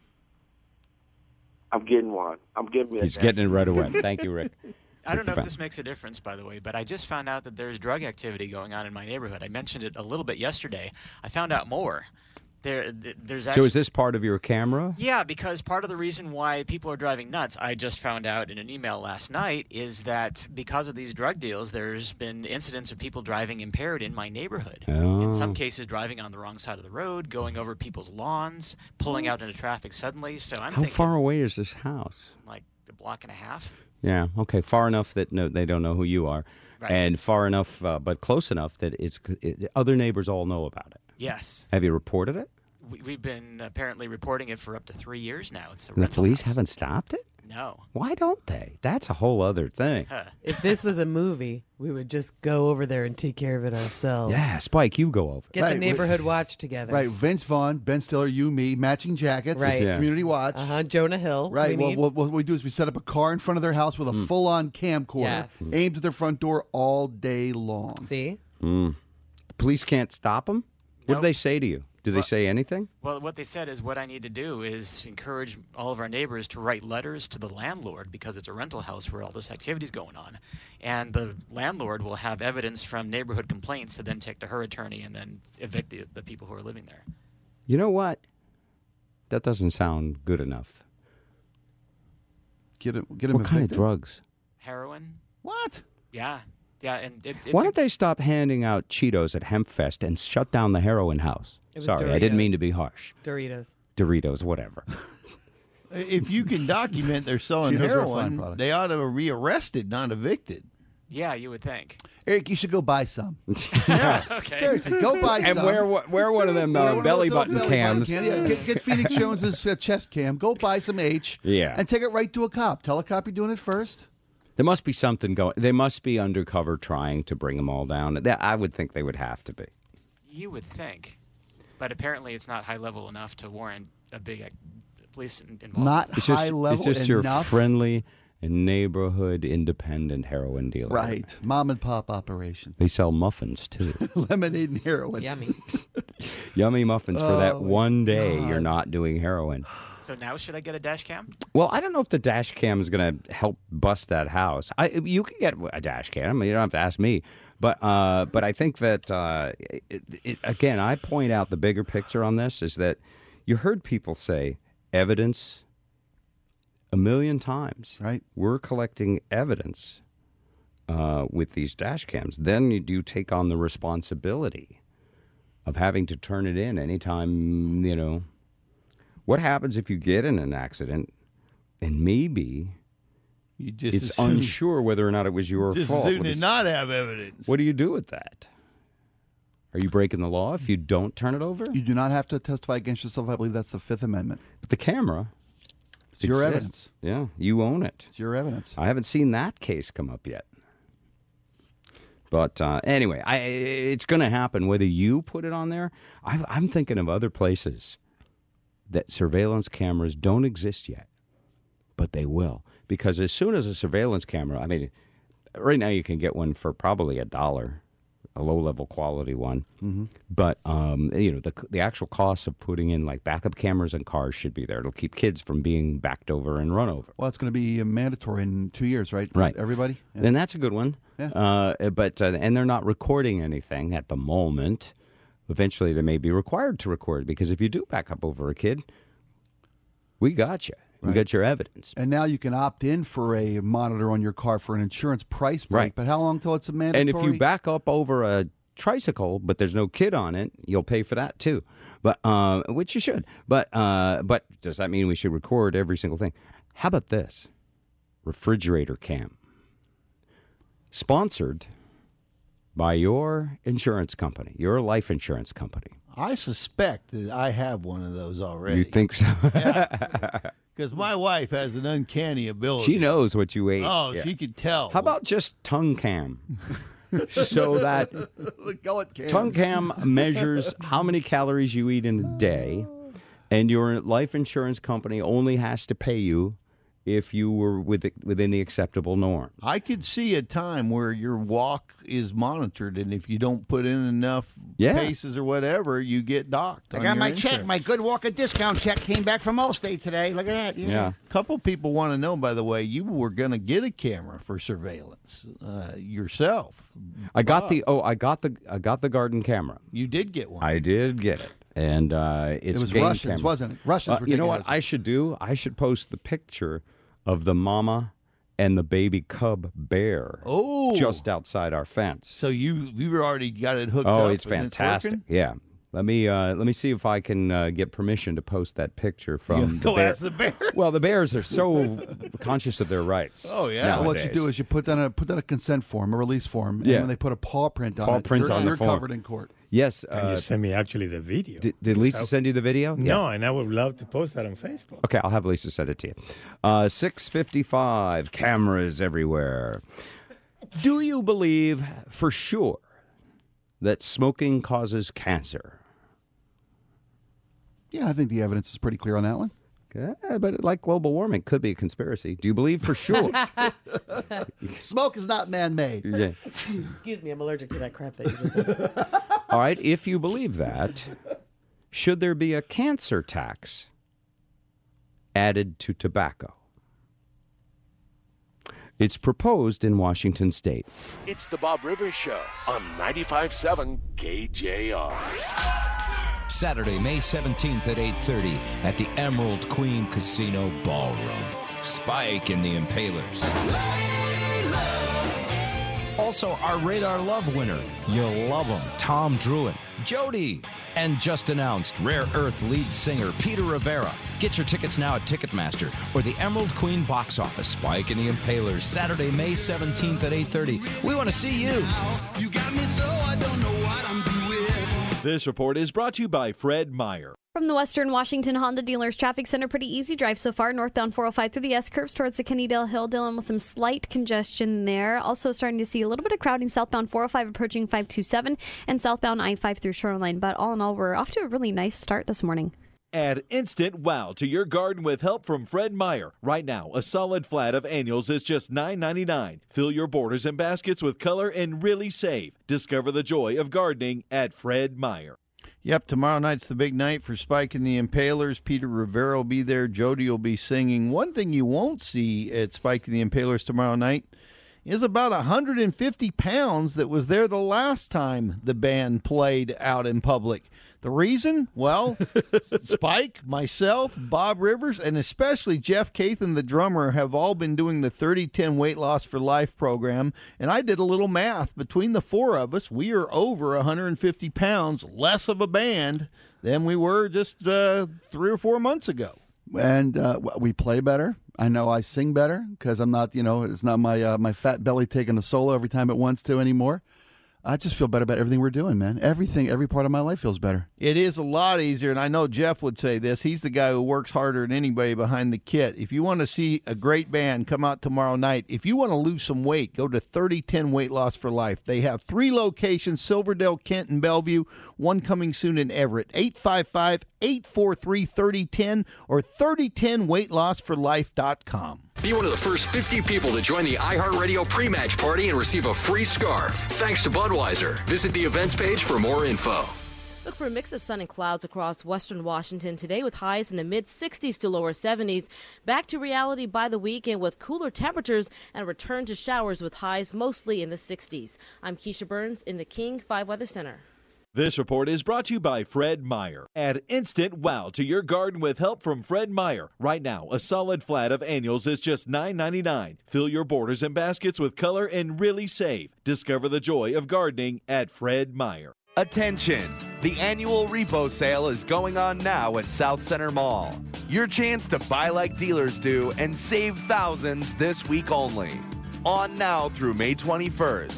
I'm getting one. I'm getting me. He's getting it right away. Thank you, Rick. I don't know if this makes a difference, by the way, but I just found out that there's drug activity going on in my neighborhood. I mentioned it a little bit yesterday. I found out more. There's actually, so is this part of your camera? Yeah, because part of the reason why people are driving nuts, I just found out in an email last night, is that because of these drug deals, there's been incidents of people driving impaired in my neighborhood. Oh. In some cases, driving on the wrong side of the road, going over people's lawns, pulling out into traffic suddenly. So I'm How thinking, far away is this house? like a block and a half. Yeah. Okay. Far enough that they don't know who you are, Right. and far enough, but close enough that other neighbors all know about it. Yes. Have you reported it? We've been apparently reporting it for up to 3 years now. It's a And the rental police house. haven't stopped it? No. Why don't they? That's a whole other thing. If this was a movie, we would just go over there and take care of it ourselves. Yeah, Spike, you go over. Get the neighborhood watch together. Right, Vince Vaughn, Ben Stiller, you, me, matching jackets, Right. Yeah. community watch. Jonah Hill. Right. we Well, need. what we do is we set up a car in front of their house with a full-on camcorder, Yes. aimed at their front door all day long. See? The police can't stop them? What Nope. do they say to you? Do they say anything? Well, what they said is what I need to do is encourage all of our neighbors to write letters to the landlord because it's a rental house where all this activity is going on. And the landlord will have evidence from neighborhood complaints to then take to her attorney and then evict the people who are living there. You know what? That doesn't sound good enough. Get him What kind of evicted? drugs? Heroin? What? Yeah. Yeah, and it's Why don't they stop handing out Cheetos at Hempfest and shut down the heroin house? It was Sorry, I didn't Doritos. mean to be harsh. Doritos. Whatever. If you can document they're selling Cheetos are a fine heroin, product. they ought to be arrested, not evicted. Yeah, you would think. Eric, you should go buy some. Okay. Seriously, go buy And some. wear one of them belly button cams. Yeah, get Phoenix Jones's chest cam. Go buy some H. Yeah. And take it right to a cop. Tell a cop you're doing it first. There must be something going. They must be undercover trying to bring them all down. I would think they would have to be. You would think. But apparently it's not high level enough to warrant a big police involvement. Not It's high just, level it's just enough. your friendly neighborhood independent heroin dealer. Right. Mom and pop operation. They sell muffins, too. Lemonade and heroin. Yummy. Yummy muffins for that Oh, one day God. you're not doing heroin. So now should I get a dash cam? Well, I don't know if the dash cam is going to help bust that house. You can get a dash cam. I mean, you don't have to ask me. But I think that, again, I point out the bigger picture on this is that you heard people say evidence a million times. Right. We're collecting evidence with these dash cams. Then you do take on the responsibility of having to turn it in anytime, you know. What happens if you get in an accident and maybe You just it's assume, unsure whether or not it was your just fault? assume What to is- not have evidence. What do you do with that? Are you breaking the law if you don't turn it over? You do not have to testify against yourself. I believe that's the Fifth Amendment. But the camera. It's your exists. evidence. Yeah, you own it. It's your evidence. I haven't seen that case come up yet. But anyway, it's going to happen whether you put it on there. I'm thinking of other places that surveillance cameras don't exist yet, but they will. Because as soon as a surveillance camera, I mean, right now you can get one for probably $1, a low-level quality one. Mm-hmm. But, you know, the actual cost of putting in, like, backup cameras in cars should be there. It'll keep kids from being backed over and run over. Well, it's going to be mandatory in 2 years, right? Right. Everybody? Yeah. And that's a good one. Yeah. But and they're not recording anything at the moment. Eventually, they may be required to record because if you do back up over a kid, we got you. We got your evidence. And now you can opt in for a monitor on your car for an insurance price break. Right. But how long till it's a mandatory? And if you back up over a tricycle, but there's no kid on it, you'll pay for that too. But which you should. But does that mean we should record every single thing? How about this? Refrigerator cam. Sponsored by your insurance company, your life insurance company. I suspect that I have one of those already. You think so? Because my wife has an uncanny ability. She knows what you ate. Oh, Yeah. she could tell. How about just tongue cam? So that The gullet cam. tongue cam measures how many calories you eat in a day, and your life insurance company only has to pay you if you were within the acceptable norm. I could see a time where your walk is monitored, and if you don't put in enough Yeah. paces or whatever, you get docked. I on got your my check. insurance. My Good Walker discount check came back from Allstate today. Look at that. Yeah. A couple people want to know, by the way, you were going to get a camera for surveillance yourself. I got the garden camera. You did get one. I did get it. And it's It was game Russians, camera. wasn't it? Russians were You know taking what it. I should do? I should post the picture of the mama and the baby cub bear just outside our fence. So you've already got it hooked up. Oh, it's and fantastic. working? Yeah. Let me see if I can get permission to post that picture from the Go bear. ask the bear. Well, the bears are so conscious of their rights. Oh, yeah. What you nowadays. do is you put down a consent form, a release form, Yeah. and when they put a paw print on Paw it, print you're, on the you're form. covered in court. Yes. Can you send me actually the video? Did Lisa send you the video? No, Yeah. and I would love to post that on Facebook. Okay, I'll have Lisa send it to you. 6:55, cameras everywhere. Do you believe for sure that smoking causes cancer? Yeah, I think the evidence is pretty clear on that one. Okay, but like global warming could be a conspiracy. Do you believe for sure? Smoke is not man-made. Yeah. Excuse me, I'm allergic to that crap that you just said. All right, if you believe that, should there be a cancer tax added to tobacco? It's proposed in Washington State. It's the Bob Rivers Show on 95.7 KJR. Saturday, May 17th at 8:30 at the Emerald Queen Casino Ballroom. Spike and the Impalers. Also, our Radar Love winner. You'll love him. Tom Druin, Jody, And just announced, Rare Earth lead singer Peter Rivera. Get your tickets now at Ticketmaster or the Emerald Queen box office. Spike and the Impalers, Saturday, May 17th at 8:30. We want to see you. You got me so I don't know what I'm doing. This report is brought to you by Fred Meyer. From the Western Washington Honda Dealers Traffic Center, pretty easy drive so far. Northbound 405 through the S-curves towards the Kennedale Hill, dealing with some slight congestion there. Also starting to see a little bit of crowding southbound 405 approaching 527 and southbound I-5 through Shoreline. But all in all, we're off to a really nice start this morning. Add instant wow to your garden with help from Fred Meyer. Right now, a solid flat of annuals is just $9.99. Fill your borders and baskets with color and really save. Discover the joy of gardening at Fred Meyer. Yep, tomorrow night's the big night for Spike and the Impalers. Peter Rivera will be there. Jody will be singing. One thing you won't see at Spike and the Impalers tomorrow night is about 150 pounds that was there the last time the band played out in public. The reason? Well, Spike, myself, Bob Rivers, and especially Jeff Cathan, the drummer, have all been doing the 30-10 Weight Loss for Life program, and I did a little math. Between the four of us, we are over 150 pounds less of a band than we were just 3 or 4 months ago. And we play better. I know I sing better because I'm not, it's not my fat belly taking a solo every time it wants to anymore. I just feel better about everything we're doing, man. Every part of my life feels better. It is a lot easier, and I know Jeff would say this. He's the guy who works harder than anybody behind the kit. If you want to see a great band come out tomorrow night, if you want to lose some weight, go to 3010 Weight Loss for Life. They have 3 locations, Silverdale, Kent, and Bellevue, one coming soon in Everett. 855-843-3010 or 3010weightlossforlife.com. Be one of the first 50 people to join the iHeartRadio pre-match party and receive a free scarf. Thanks to Budweiser. Visit the events page for more info. Look for a mix of sun and clouds across western Washington today with highs in the mid-60s to lower 70s. Back to reality by the weekend with cooler temperatures and a return to showers with highs mostly in the 60s. I'm Keisha Burns in the King 5 Weather Center. This report is brought to you by Fred Meyer. Add instant wow to your garden with help from Fred Meyer. Right now, a solid flat of annuals is just $9.99. Fill your borders and baskets with color and really save. Discover the joy of gardening at Fred Meyer. Attention! The annual repo sale is going on now at South Center Mall. Your chance to buy like dealers do and save thousands this week only. On now through May 21st,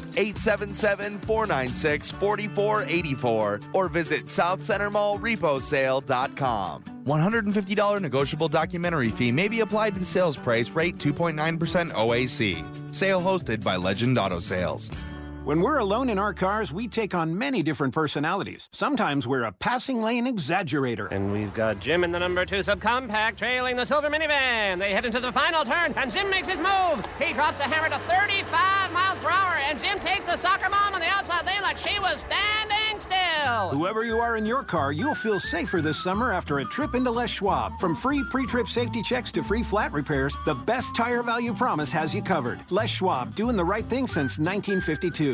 877-496-4484 or visit SouthCenterMallRepoSale.com. $150 negotiable documentary fee may be applied to the sales price rate 2.9% OAC. Sale hosted by Legend Auto Sales. When we're alone in our cars, we take on many different personalities. Sometimes we're a passing lane exaggerator. And we've got Jim in the number 2 subcompact trailing the silver minivan. They head into the final turn, and Jim makes his move. He drops the hammer to 35 miles per hour, and Jim takes the soccer mom on the outside lane like she was standing still. Whoever you are in your car, you'll feel safer this summer after a trip into Les Schwab. From free pre-trip safety checks to free flat repairs, the best tire value promise has you covered. Les Schwab, doing the right thing since 1952.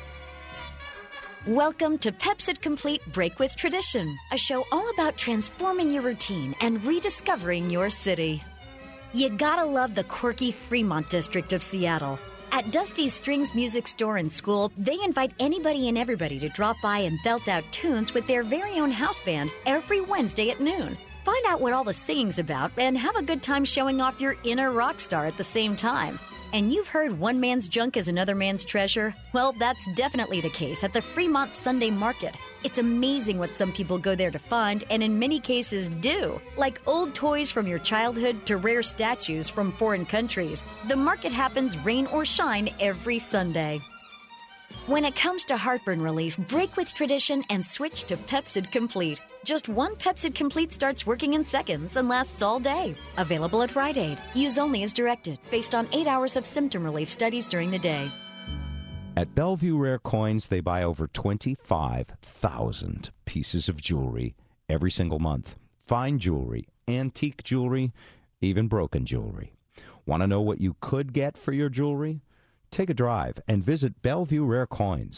Welcome to Pepsid Complete Break with Tradition, a show all about transforming your routine and rediscovering your city. You gotta love the quirky Fremont district of Seattle. At Dusty's Strings Music Store and School, they invite anybody and everybody to drop by and belt out tunes with their very own house band every Wednesday at noon. Find out what all the singing's about and have a good time showing off your inner rock star at the same time. And you've heard one man's junk is another man's treasure? Well, that's definitely the case at the Fremont Sunday Market. It's amazing what some people go there to find, and in many cases do. Like old toys from your childhood to rare statues from foreign countries. The market happens rain or shine every Sunday. When it comes to heartburn relief, break with tradition and switch to Pepsid Complete. Just one Pepsid Complete starts working in seconds and lasts all day. Available at Rite Aid. Use only as directed, based on 8 hours of symptom relief studies during the day. At Bellevue Rare Coins, they buy over 25,000 pieces of jewelry every single month. Fine jewelry, antique jewelry, even broken jewelry. Want to know what you could get for your jewelry? Take a drive and visit Bellevue Rare Coins.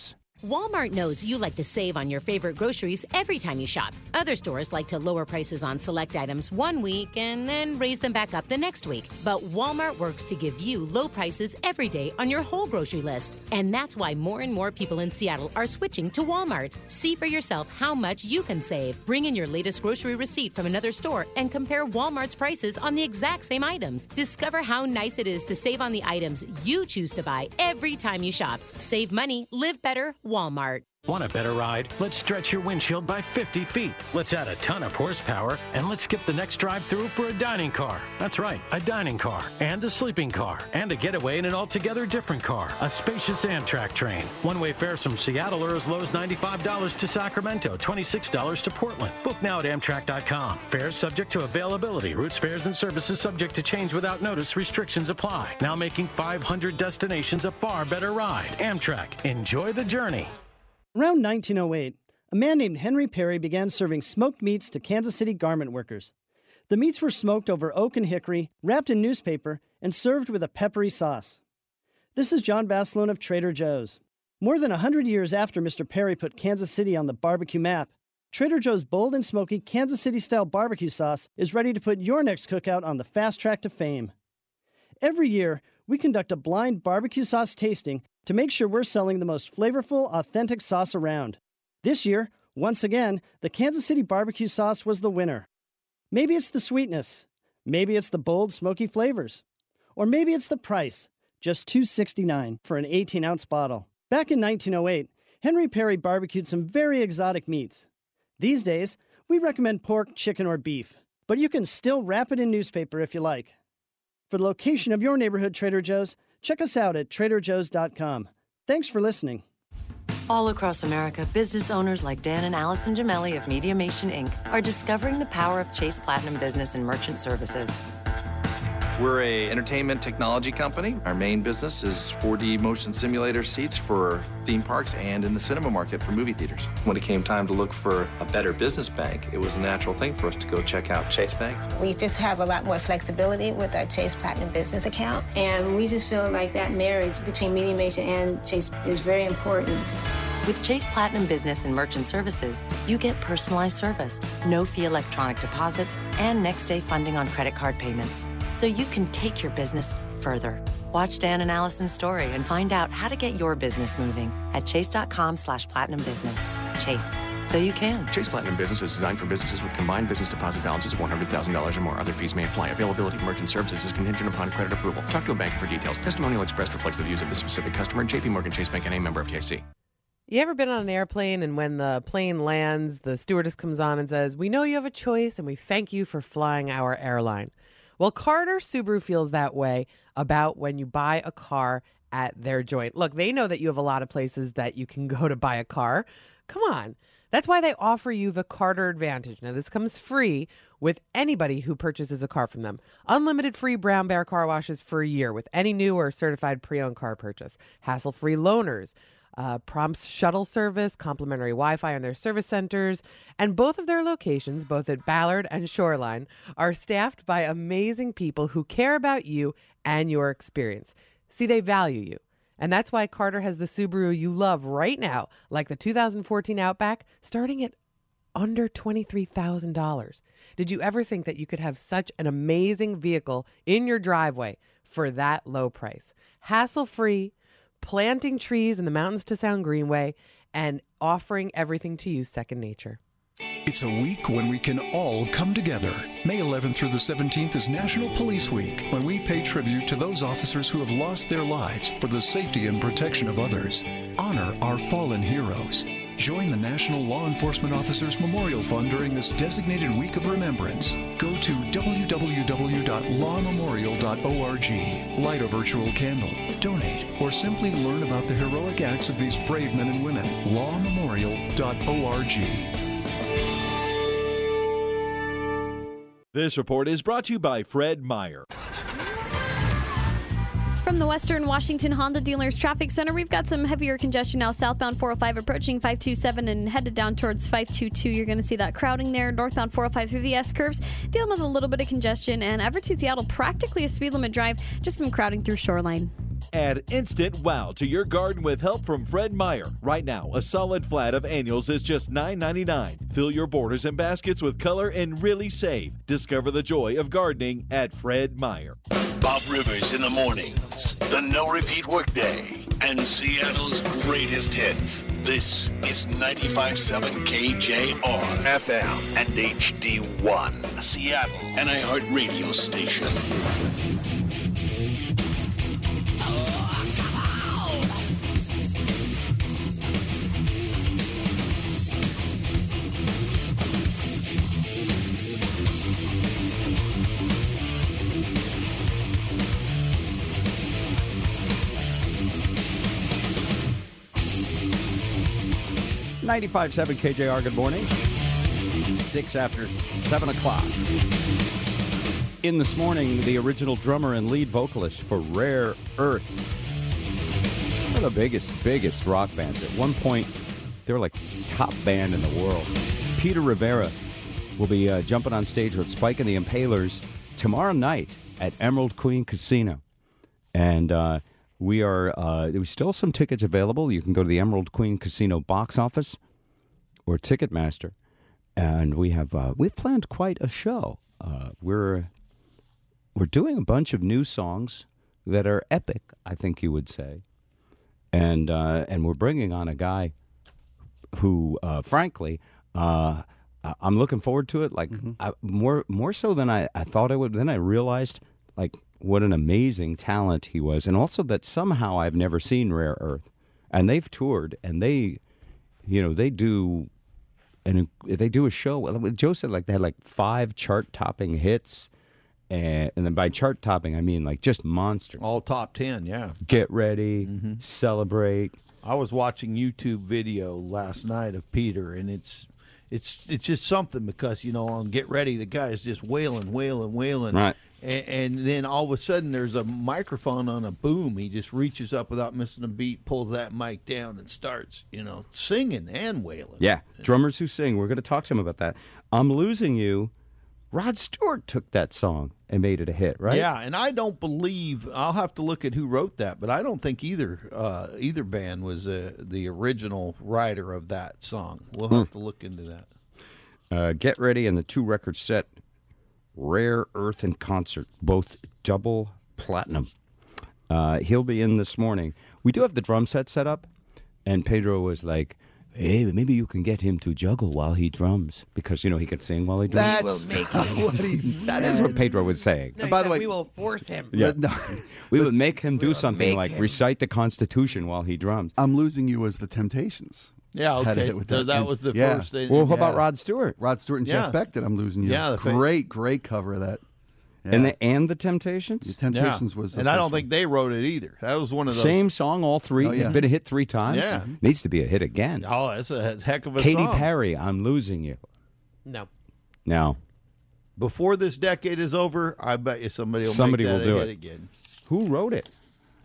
Walmart knows you like to save on your favorite groceries every time you shop. Other stores like to lower prices on select items one week and then raise them back up the next week. But Walmart works to give you low prices every day on your whole grocery list. And that's why more and more people in Seattle are switching to Walmart. See for yourself how much you can save. Bring in your latest grocery receipt from another store and compare Walmart's prices on the exact same items. Discover how nice it is to save on the items you choose to buy every time you shop. Save money, live better, Walmart. Want a better ride? Let's stretch your windshield by 50 feet. Let's add a ton of horsepower, and let's skip the next drive-through for a dining car. That's right, a dining car, and a sleeping car, and a getaway in an altogether different car, a spacious Amtrak train. One-way fares from Seattle are as low as $95 to Sacramento, $26 to Portland. Book now at Amtrak.com. Fares subject to availability. Routes, fares, and services subject to change without notice. Restrictions apply. Now making 500 destinations a far better ride. Amtrak. Enjoy the journey. Around 1908, a man named Henry Perry began serving smoked meats to Kansas City garment workers. The meats were smoked over oak and hickory, wrapped in newspaper, and served with a peppery sauce. This is John Baslone of Trader Joe's. More than 100 years after Mr. Perry put Kansas City on the barbecue map, Trader Joe's bold and smoky Kansas City-style barbecue sauce is ready to put your next cookout on the fast track to fame. Every year, we conduct a blind barbecue sauce tasting to make sure we're selling the most flavorful, authentic sauce around. This year, once again, the Kansas City barbecue sauce was the winner. Maybe it's the sweetness, maybe it's the bold, smoky flavors, or maybe it's the price, just $2.69 for an 18-ounce bottle. Back in 1908, Henry Perry barbecued some very exotic meats. These days, we recommend pork, chicken, or beef, but you can still wrap it in newspaper if you like. For the location of your neighborhood Trader Joe's, check us out at TraderJoe's.com. Thanks for listening. All across America, business owners like Dan and Allison Gemelli of Mediamation Inc. are discovering the power of Chase Platinum Business and Merchant Services. We're a entertainment technology company. Our main business is 4D motion simulator seats for theme parks and in the cinema market for movie theaters. When it came time to look for a better business bank, it was a natural thing for us to go check out Chase Bank. We just have a lot more flexibility with our Chase Platinum Business account, and we just feel like that marriage between Mediamation and Chase is very important. With Chase Platinum Business and Merchant Services, you get personalized service, no-fee electronic deposits, and next-day funding on credit card payments. So you can take your business further. Watch Dan and Allison's story and find out how to get your business moving at chase.com/platinumbusiness. Chase, so you can. Chase Platinum Business is designed for businesses with combined business deposit balances of $100,000 or more. Other fees may apply. Availability of merchant services is contingent upon credit approval. Talk to a banker for details. Testimonial expressed reflects the views of the specific customer. JP Morgan Chase Bank and a member of FDIC. You ever been on an airplane and when the plane lands, the stewardess comes on and says, "We know you have a choice and we thank you for flying our airline." Well, Carter Subaru feels that way about when you buy a car at their joint. Look, they know that you have a lot of places that you can go to buy a car. Come on. That's why they offer you the Carter Advantage. Now, this comes free with anybody who purchases a car from them. Unlimited free Brown Bear car washes for a year with any new or certified pre-owned car purchase. Hassle-free loaners. Prompt shuttle service, complimentary Wi-Fi in their service centers, and both of their locations, both at Ballard and Shoreline, are staffed by amazing people who care about you and your experience. See, they value you. And that's why Carter has the Subaru you love right now, like the 2014 Outback, starting at under $23,000. Did you ever think that you could have such an amazing vehicle in your driveway for that low price? Hassle-free, planting trees in the Mountains to Sound Greenway, and offering everything to you second nature. It's a week when we can all come together. May 11th through the 17th is National Police Week, when we pay tribute to those officers who have lost their lives for the safety and protection of others. Honor our fallen heroes. Join the National Law Enforcement Officers Memorial Fund during this designated week of remembrance. Go to www.lawmemorial.org. Light a virtual candle, donate, or simply learn about the heroic acts of these brave men and women. lawmemorial.org. This report is brought to you by Fred Meyer. From the Western Washington Honda Dealers Traffic Center, we've got some heavier congestion now. Southbound 405 approaching 527 and headed down towards 522. You're going to see that crowding there. Northbound 405 through the S-curves, dealing with a little bit of congestion. And Everett to Seattle, practically a speed limit drive, just some crowding through Shoreline. Add instant wow to your garden with help from Fred Meyer. Right now, a solid flat of annuals is just $9.99. Fill your borders and baskets with color and really save. Discover the joy of gardening at Fred Meyer. Bob Rivers in the mornings, the no-repeat workday, and Seattle's greatest hits. This is 95.7 KJR, FM, and HD1, Seattle, an iHeart radio station. .95.7 KJR, good morning. 6 after 7 o'clock. In this morning, the original drummer and lead vocalist for Rare Earth. One of the biggest rock bands. At one point, they were like top band in the world. Peter Rivera will be jumping on stage with Spike and the Impalers tomorrow night at Emerald Queen Casino. And there's still some tickets available. You can go to the Emerald Queen Casino box office or Ticketmaster, and we've planned quite a show. We're doing a bunch of new songs that are epic, I think you would say, and we're bringing on a guy who, frankly, I'm looking forward to it. Like more so than I thought I would. Then I realized like what an amazing talent he was, and also that somehow I've never seen Rare Earth, and they've toured, and they do a show. Joe said like they had like 5 chart-topping hits, and then by chart-topping I mean like just monsters. All top 10, yeah. Get Ready, Celebrate. I was watching YouTube video last night of Peter, and it's just something because on Get Ready the guy is just wailing, right. And then all of a sudden, there's a microphone on a boom. He just reaches up without missing a beat, pulls that mic down, and starts, singing and wailing. Yeah, drummers who sing. We're going to talk to him about that. I'm Losing You. Rod Stewart took that song and made it a hit, right? Yeah, and I don't believe, I'll have to look at who wrote that, but I don't think either band was the original writer of that song. We'll have to look into that. Get Ready and the 2-record set, Rare Earth in concert, both double platinum. He'll be in this morning. We do have the drum set up, and Pedro was like, hey, maybe you can get him to juggle while he drums, because, he can sing while he drums. That is what Pedro was saying. No, by the way, we will force him. Yeah. We will make him do something like recite the Constitution while he drums. I'm Losing You was the Temptations. Yeah, okay. That was the first. Well, how about Rod Stewart? Rod Stewart and Jeff Beck did I'm Losing You. Yeah, great cover of that. Yeah. And the Temptations? The Temptations was the and I don't think they wrote it either. That was one of those. Same song, all 3. It's been a hit 3 times. Yeah. Needs to be a hit again. Oh, it's a heck of a Katy song. Perry, I'm Losing You. No. Before this decade is over, I bet you somebody will do it it again. Who wrote it?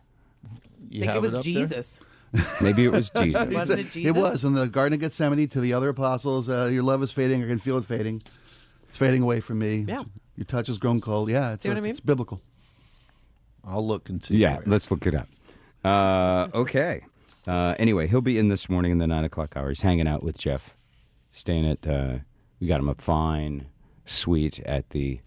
I think it was Jesus. Maybe it was Jesus. Wasn't it Jesus? It was. From the Garden of Gethsemane to the other apostles, your love is fading. I can feel it fading. It's fading away from me. Yeah. Your touch has grown cold. Yeah, See what I mean? It's biblical. I'll look and see. Yeah, let's look it up. Okay. Anyway, he'll be in this morning in the 9 o'clock hour. He's hanging out with Jeff, staying at, we got him a fine suite at the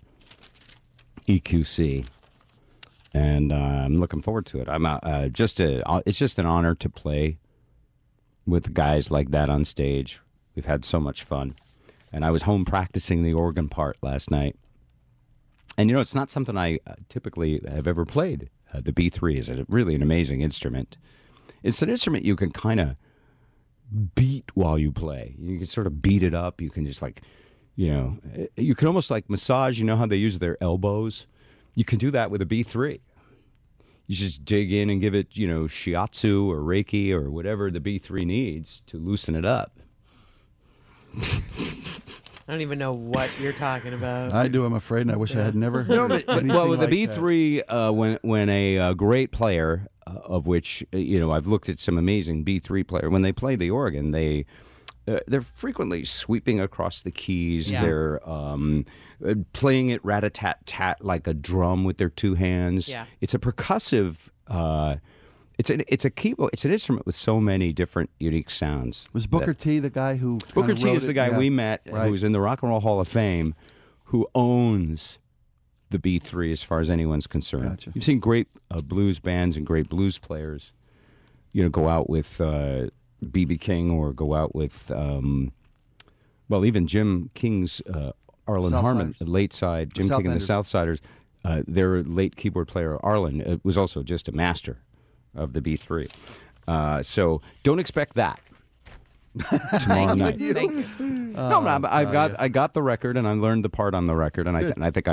EQC. And I'm looking forward to it. It's just an honor to play with guys like that on stage. We've had so much fun. And I was home practicing the organ part last night. And, it's not something I typically have ever played. The B3 is really an amazing instrument. It's an instrument you can kind of beat while you play. You can sort of beat it up. You can just you can almost like massage. You know how they use their elbows? You can do that with a B3. You just dig in and give it, shiatsu or Reiki or whatever the B3 needs to loosen it up. I don't even know what you're talking about. I do, I'm afraid, and I wish I had never heard Well, with the like B3, when a great player, of which, I've looked at some amazing B3 player, when they play the organ, they're frequently sweeping across the keys. Yeah. They're playing it rat-a-tat-tat like a drum with their 2 hands. Yeah. It's a percussive It's a keyboard. It's an instrument with so many different unique sounds. Was Booker T the guy who Booker T wrote is the it? guy Yeah. we met, Right. who's in the Rock and Roll Hall of Fame, who owns the B3 as far as anyone's concerned. Gotcha. You've seen great blues bands and great blues players, go out with B.B. King or go out with, even Jim King's Arlen Harmon, Southsiders. late side, Jim King and the Southsiders. Their late keyboard player, Arlen, was also just a master of the B3. So don't expect that tomorrow night. No, I got the record and I learned the part on the record, and I think I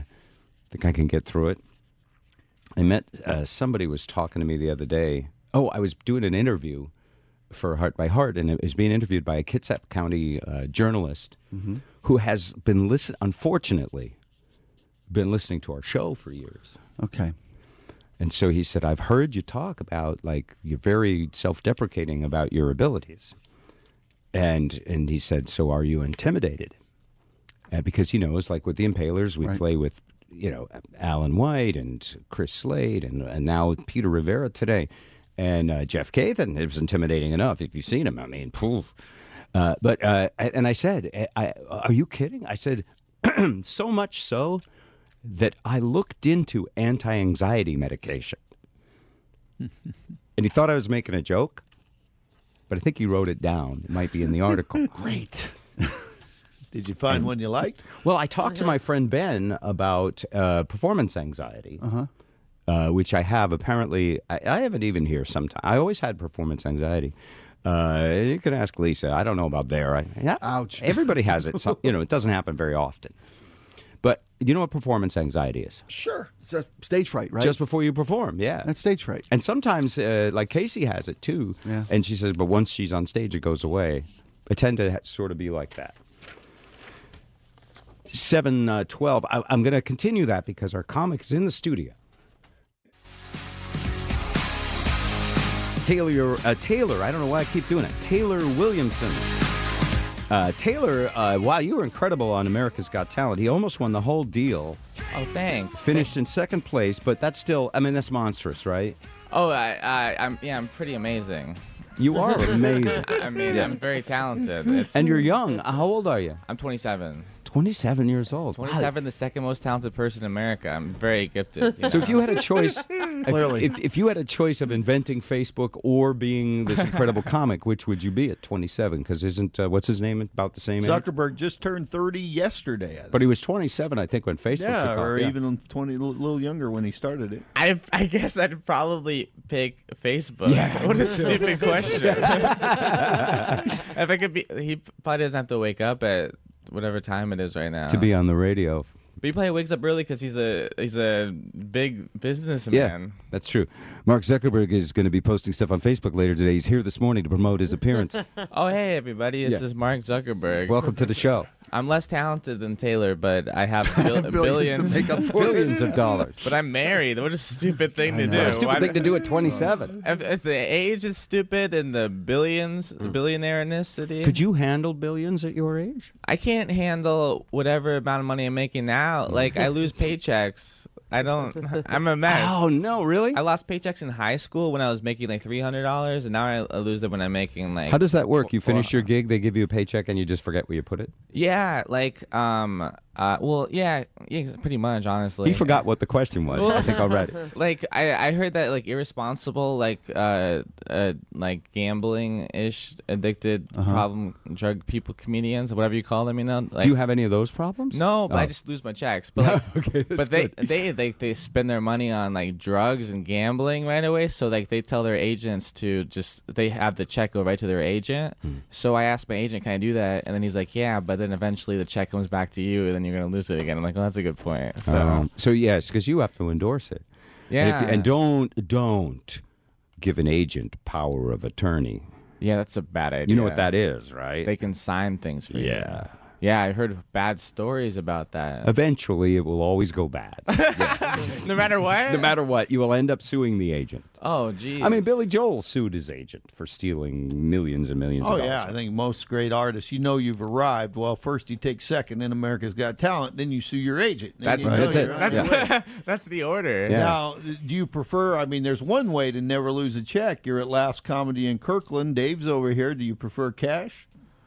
can get through it. I met somebody was talking to me the other day. Oh, I was doing an interview for Heart by Heart, and it was being interviewed by a Kitsap County journalist who has been unfortunately been listening to our show for years. Okay. And so he said, I've heard you talk about, you're very self-deprecating about your abilities. And he said, so are you intimidated? Because he knows, like with the Impalers, we play with, Alan White and Chris Slade and now Peter Rivera today. And Jeff Cathan, it was intimidating enough if you've seen him. I mean, poof. But I said, are you kidding? I said, so much so that I looked into anti-anxiety medication. And he thought I was making a joke, but I think he wrote it down. It might be in the article. Great. Did you find one you liked? Well, I talked to my friend Ben about performance anxiety, which I have apparently. I have it even here sometimes. I always had performance anxiety. You can ask Lisa. I don't know about there. Ouch. Everybody has it. So, it doesn't happen very often. But you know what performance anxiety is? Sure. It's a stage fright, right? Just before you perform, yeah. That's stage fright. And sometimes, like Casey has it too. Yeah. And she says, but once she's on stage, it goes away. I tend to sort of be like that. 7:12. I'm going to continue that because our comic is in the studio. Taylor, I don't know why I keep doing it. Taylor Williamson. Taylor, wow, you were incredible on America's Got Talent. He almost won the whole deal. Oh, thanks. Finished in second place, but that's still, that's monstrous, right? Oh, I'm pretty amazing. You are amazing. I'm very talented. And you're young. How old are you? I'm 27. 27 years old. 27, the second most talented person in America. I'm very gifted. So if you had a choice, if you had a choice of inventing Facebook or being this incredible comic, which would you be at 27? Because isn't what's his name about the same age? Zuckerberg just turned 30 yesterday. But he was 27, I think, when Facebook Yeah, took off. or even 20, a little younger when he started it. I guess I'd probably pick Facebook. Yeah, what a stupid question. If I could be, he probably doesn't have to wake up at whatever time it is right now To be on the radio. But he probably wakes up early because he's a big businessman. Yeah, that's true. Mark Zuckerberg is going to be posting stuff on Facebook later today. He's here this morning to promote his appearance. Oh, hey, everybody. This is Mark Zuckerberg. Welcome to the show. I'm less talented than Taylor, but I have billions to make up for it. Billions of dollars. But I'm married. What a stupid thing to do. What a stupid thing to do at 27. If the age is stupid and the billionaireness. Could you handle billions at your age? I can't handle whatever amount of money I'm making now. Like, I lose paychecks. I'm a mess. Oh, no, really? I lost paychecks in high school when I was making like $300, and now I lose it when I'm making like... How does that work? You finish your gig, they give you a paycheck, and you just forget where you put it? Yeah, like, yeah, pretty much, honestly. He forgot what the question was, I think already. Like, I heard that, like, irresponsible, like gambling-ish, addicted, problem drug people, comedians, whatever you call them, Like, do you have any of those problems? No, but I just lose my checks. But like, okay, but they spend their money on like drugs and gambling right away. So like they tell their agents to they have the check go right to their agent. So I asked my agent, can I do that? And then he's like, yeah, but then eventually the check comes back to you, and then you're gonna lose it again. I'm like, well, that's a good point. So yes, because you have to endorse it. Yeah, and don't give an agent power of attorney. Yeah, that's a bad idea. You know what that is, right? They can sign things for you. Yeah. Yeah, I heard bad stories about that. Eventually, it will always go bad. No matter what? No matter what, you will end up suing the agent. Oh, geez. I mean, Billy Joel sued his agent for stealing millions and millions of Oh, dollars. yeah. I think most great artists, you've arrived. Well, first you take second in America's Got Talent, then you sue your agent. That's it. That's the order. Yeah. Now, do you prefer, there's one way to never lose a check. You're at Laughs Comedy in Kirkland. Dave's over here. Do you prefer cash?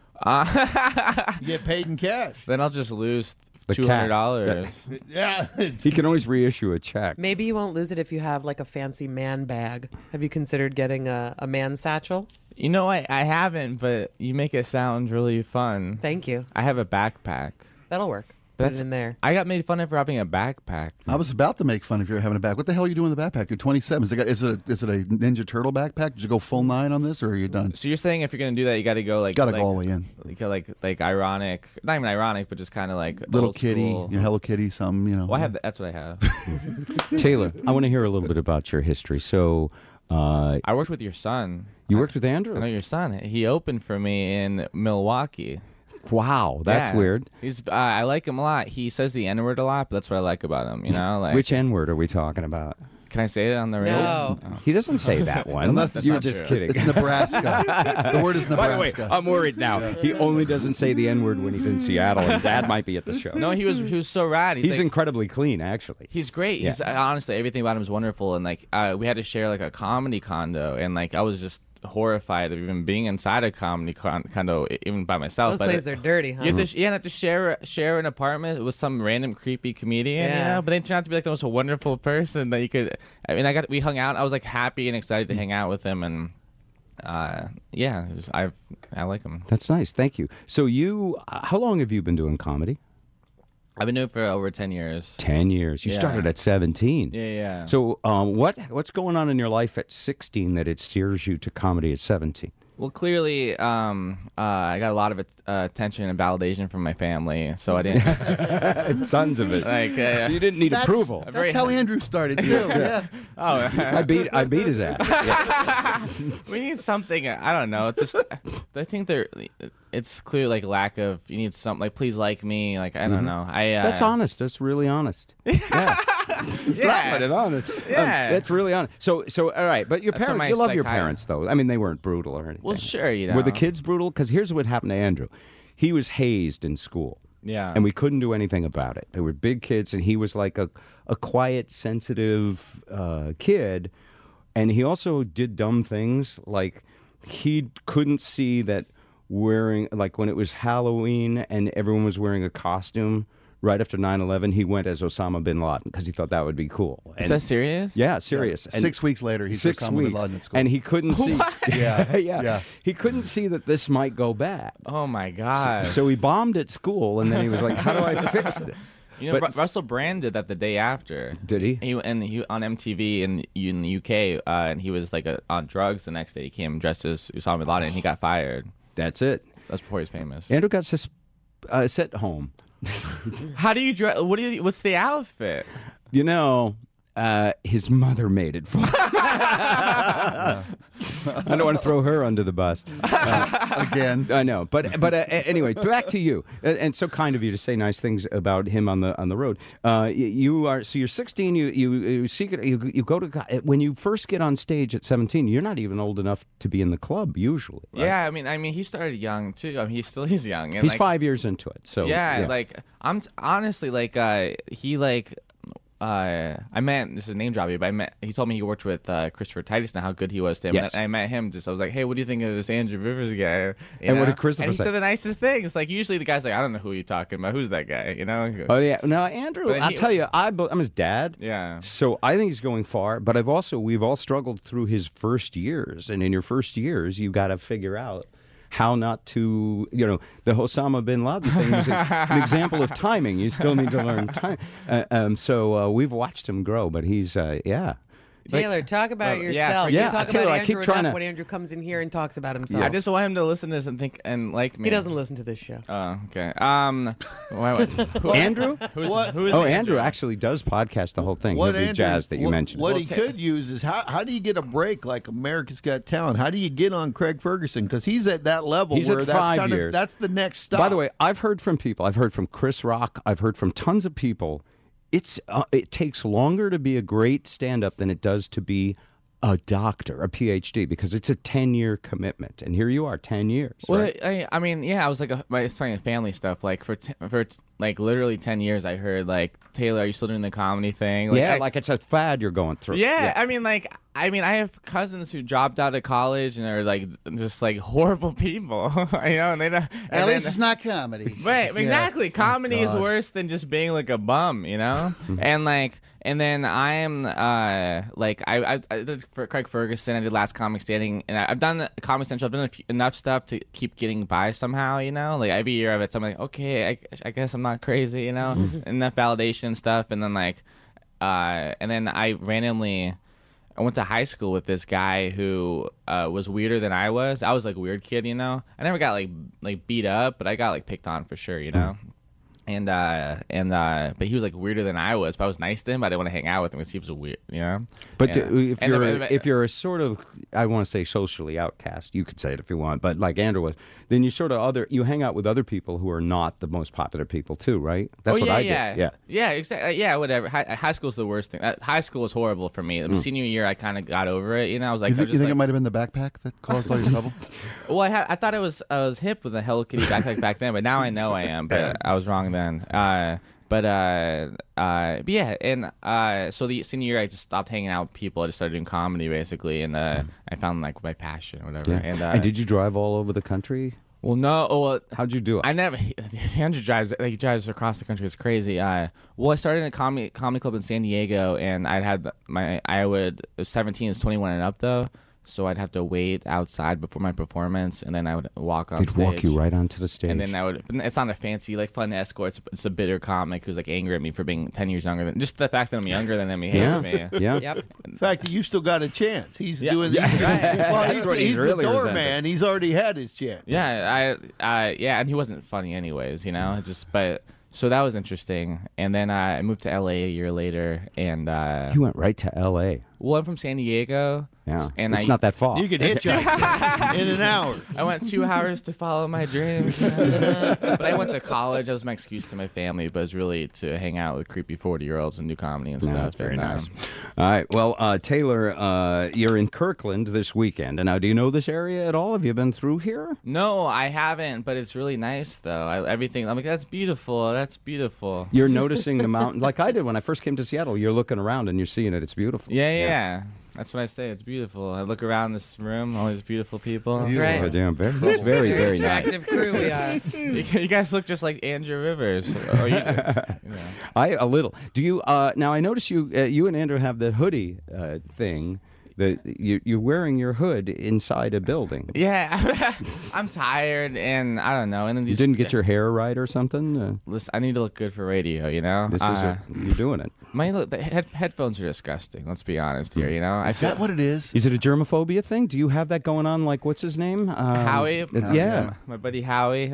You get paid in cash. Then I'll just lose The $200. Yeah. He can always reissue a check. Maybe you won't lose it if you have like a fancy man bag. Have you considered getting a man satchel? You know, I haven't, but you make it sound really fun. Thank you. I have a backpack. That'll work. Put it in there. I got made fun of for having a backpack. I was about to make fun if you're having a backpack. What the hell are you doing in the backpack? You're 27. Is it a Ninja Turtle backpack? Did you go full 9 on this, or are you done? So you're saying if you're gonna do that, you got to go Go all the way in. Like ironic, not even ironic, but just kind of like Little old Kitty, school. Hello Kitty, some, Well, I have that's what I have. Taylor, I want to hear a little bit about your history. So, I worked with your son. You worked with Andrew? I know your son. He opened for me in Milwaukee. Wow, that's Yeah. weird. He's I like him a lot. He says the N-word a lot, but that's what I like about him. You know, like Which N-word are we talking about? Can I say it on the radio? No. He doesn't say that one. Unless it's You're not just true. kidding. It's Nebraska. The word is By the way, Nebraska. I'm worried now. He only doesn't say the N-word when he's in Seattle, and Dad might be at the show. No, he was so rad. He's like, incredibly clean, actually. He's great. Yeah. He's honestly everything about him is wonderful, and like we had to share like a comedy condo, and like I was just horrified of even being inside a comedy condo, even by myself. Those But places are dirty, huh? You have to share an apartment with some random creepy comedian, you Yeah. know? But they turned out to be like the most wonderful person that you could. I mean, we hung out. I was like happy and excited to hang out with him, and yeah, I like him. That's nice. Thank you. So how long have you been doing comedy? I've been doing it for over 10 years. 10 years. You Yeah. started at 17. Yeah. So what's going on in your life at 16 that it steers you to comedy at 17? Well, clearly, I got a lot of attention and validation from my family, so I didn't. Tons of it. Like, so you didn't need approval. That's how Andrew started too. Yeah. Oh, I beat his ass. Yeah. We need something. I don't know. It's just I think it's clear like lack of. You need something like please like me. Like I don't know. That's honest. That's really honest. Yeah. It's not but it's honest. Yeah. That's really honest. So all right. But your That's what parents, my you love your psychiatrist- parents though. I mean, they weren't brutal or anything. Well, sure, you know. Were the kids brutal? Because here's what happened to Andrew. He was hazed in school. Yeah. And we couldn't do anything about it. They were big kids, and he was like a quiet, sensitive kid. And he also did dumb things. Like he couldn't see that wearing, like when it was Halloween and everyone was wearing a costume right after 9/11, he went as Osama bin Laden because he thought that would be cool. Is that serious? Yeah, serious. Yeah. 6 weeks later, he's Osama bin Laden at school. And he couldn't see. Yeah. yeah. He couldn't see that this might go bad. Oh my god. So he bombed at school, and then he was like, "How do I fix this?" You know, But- Russell Brand did that the day after. Did he? He on MTV in the UK, and he was like on drugs the next day. He came dressed as Osama bin Laden, and he got fired. That's it. That's before he was famous. Andrew got sent home. How do you dress? What's the outfit? You know, his mother made it for him. I don't want to throw her under the bus. Again. I know. But anyway, back to you. And so kind of you to say nice things about him on the road. You're 16, you go to, when you first get on stage at 17, you're not even old enough to be in the club usually. Right? Yeah, I mean, he started young too. I mean, he's young. And He's like, 5 years into it. So yeah, like honestly, like he like. I met, this is a name dropping, but he told me he worked with Christopher Titus and how good he was to him. Yes. And I met him I was like, hey, what do you think of this Andrew Rivers guy? You And what know? did Christopher And he say? said the nicest things. Like usually the guy's like, I don't know who you're talking about. Who's that guy? You know? Oh yeah, no, Andrew. But I'll tell you, I'm his dad. Yeah. So I think he's going far. But we've all struggled through his first years, and in your first years, you got to figure out how not to, the Osama bin Laden thing was an example of timing. You still need to learn time. So we've watched him grow, but he's, yeah. Taylor, talk about yeah, yourself. yeah, You talk Taylor, about I Andrew keep trying enough to- when Andrew comes in here and talks about himself. I just want him to listen to this and think and like me. He doesn't listen to this show. Oh, okay. Andrew? Who is Andrew actually does podcast the whole thing. He'll do jazz that you mentioned. What he could use is how do you get a break like America's Got Talent? How do you get on Craig Ferguson? Because he's at that level He's where at that's 5 kind years. of that's the next stop. By the way, I've heard from people. I've heard from Chris Rock. I've heard from tons of people. It takes longer to be a great stand-up than it does to be a doctor, a PhD, because it's a 10-year commitment. And here you are, 10 years. Well, right? I mean, yeah, I was like, it's funny, family stuff. Like for like literally 10 years, I heard like, Taylor, are you still doing the comedy thing? Like it's a fad you're going through. Yeah, I mean, I have cousins who dropped out of college and are like just like horrible people, you know. And they don't. At least it's not comedy. Right, exactly. Comedy is God. worse than just being like a bum, you know. And then I'm like I did for Craig Ferguson. I did Last Comic Standing, and I've done Comedy Central. I've done enough stuff to keep getting by somehow, you know. Like every year I've had something like, okay, I guess I'm not crazy, you know, enough validation and stuff. And then and then I went to high school with this guy who was weirder than I was. I was like a weird kid, you know. I never got like beat up, but I got like picked on for sure, you know. But he was like weirder than I was. But I was nice to him. But I didn't want to hang out with him because he was a weird, you know. But if you're a sort of, I want to say socially outcast, you could say it if you want, but like Andrew was, then you sort of you hang out with other people who are not the most popular people too, right? That's what I did. Yeah, exactly. Yeah, whatever. High school's the worst thing. High school was horrible for me. Senior year, I kind of got over it. You know, I was like, You think it might have been the backpack that caused all your trouble? Well, I thought I was hip with a Hello Kitty backpack back then, but now I know I am. But I was wrong then. But yeah, and so the senior year I just stopped hanging out with people. I just started doing comedy basically, and I found like my passion or whatever. Yeah. And did you drive all over the country? Well, no. Well, how'd you do it? I never. Andrew drives. Like, he drives across the country. It's crazy. Well, I started in a comedy club in San Diego, and I would 17 is 21 and up though. So I'd have to wait outside before my performance, and then I would walk on They'd stage. walk you right onto the stage. And then it's not a fancy, like, fun escort. It's a bitter comic who's, like, angry at me for being 10 years younger than... Just the fact that I'm younger than him, he hates me. Yeah. Yep. In fact, you still got a chance. He's doing yeah. Well, That's what he's really the resented. doorman. He's already had his chance. Yeah, and he wasn't funny anyways, you know? So that was interesting. And then I moved to L.A. a year later, and... You went right to L.A. Well, I'm from San Diego. Yeah, and it's not that far. You could hitchhike in an hour. I went 2 hours to follow my dreams. But I went to college. That was my excuse to my family, but it was really to hang out with creepy 40-year-olds and do comedy and stuff. That's very nice. All right. Well, Taylor, you're in Kirkland this weekend. And now, do you know this area at all? Have you been through here? No, I haven't, but it's really nice, though. Everything, I'm like, that's beautiful. That's beautiful. You're noticing the mountain like I did when I first came to Seattle. You're looking around and you're seeing it. It's beautiful. Yeah. That's what I say. It's beautiful. I look around this room, all these beautiful people. That's right. Oh, damn, very, very nice. Attractive crew we are. You guys look just like Andrew Rivers. Or you know. A little. Do you? Now I notice you and Andrew have the hoodie thing. You're wearing your hood inside a building. Yeah, I'm tired, and I don't know. And then You didn't get your hair right or something? Listen, I need to look good for radio, you know. This is you're doing it. The headphones are disgusting. Let's be honest here, you know. Is that what it is? Is it a germophobia thing? Do you have that going on? Like, what's his name? Howie. Yeah, my buddy Howie.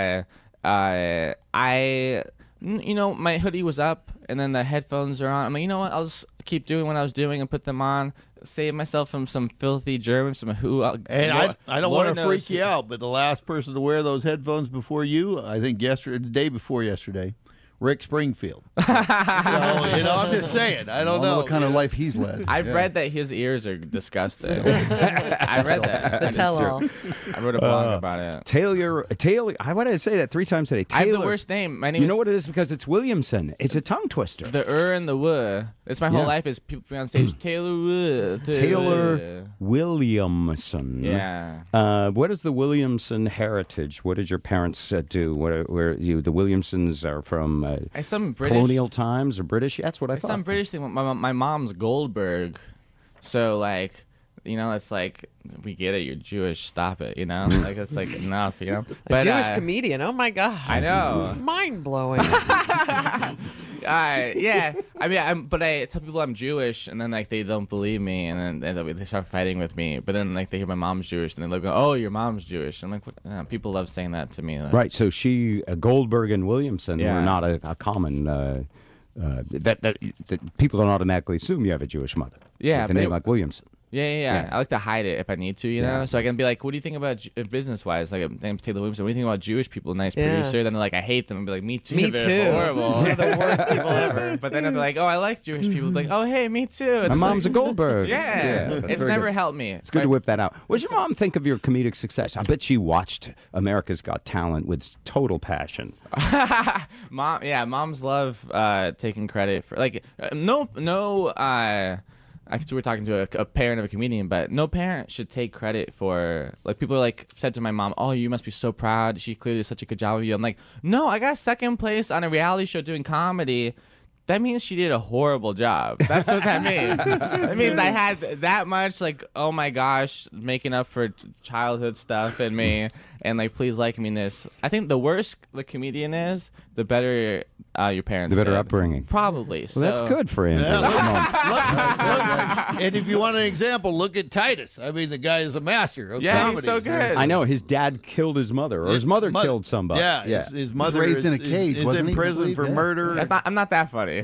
You know, my hoodie was up, and then the headphones are on. I'm like, you know what? I'll just keep doing what I was doing and put them on. Save myself from some filthy germs, I don't want to freak you out, but the last person to wear those headphones before you, I think the day before yesterday, Rick Springfield. I'm just saying. I don't know what kind of life he's led. I've read that his ears are disgusting. I read that. The tell-all. I wrote a blog about it. Taylor. I wanted to say that 3 times today. Taylor. I have the worst name. My name. You know what it is? Because it's Williamson. It's a tongue twister. The and the w. It's my whole life is people on stage. Taylor Williamson. Yeah. What is the Williamson heritage? What did your parents do? The Williamsons are from some British, colonial times or British? That's what I thought. Some British thing. My mom's Goldberg, so like. You know, it's like, we get it, you're Jewish, stop it, you know? Like, it's like, enough, you know? A Jewish comedian, oh my God. I know. Mind-blowing. yeah. I mean, but I tell people I'm Jewish, and then like they don't believe me, and then they start fighting with me. But then like they hear my mom's Jewish, and they go, "Oh, your mom's Jewish." I'm like, what? People love saying that to me. Like, Right. So Goldberg and Williamson were not a common. That people don't automatically assume you have a Jewish mother. Yeah, With a name like Williamson. Yeah. I like to hide it if I need to, you know? So I can be like, what do you think about business-wise? Like, my name's Taylor Williamson. What do you think about Jewish people? Nice producer. Then they're like, I hate them. And be like, me too. Me They're too. horrible. They're the worst people ever. But then if they're like, oh, I like Jewish people. Like, oh, hey, me too. My mom's a Goldberg. Yeah. that's It's very never good. helped me. It's good to whip that out. What does your mom think of your comedic success? I bet she watched America's Got Talent with total passion. Moms love taking credit for, like, actually, we're talking to a parent of a comedian, but no parent should take credit for, like, people are like, said to my mom, oh, you must be so proud. She clearly did such a good job of you. I'm like, no, I got second place on a reality show doing comedy. That means she did a horrible job. That's what that means. That means I had that much, like, oh my gosh, making up for childhood stuff in me, and like, please like me in this. I think the worse the comedian is, the better your parents. The better did. upbringing. Probably. Well, that's good for Andrew. And if you want an example, look at Titus. I mean, the guy is a master of comedy. He's so good. I know his dad killed his mother, or his mother killed somebody. Yeah, his mother raised in a is- cage, is wasn't in he? prison for murder. I'm not that funny.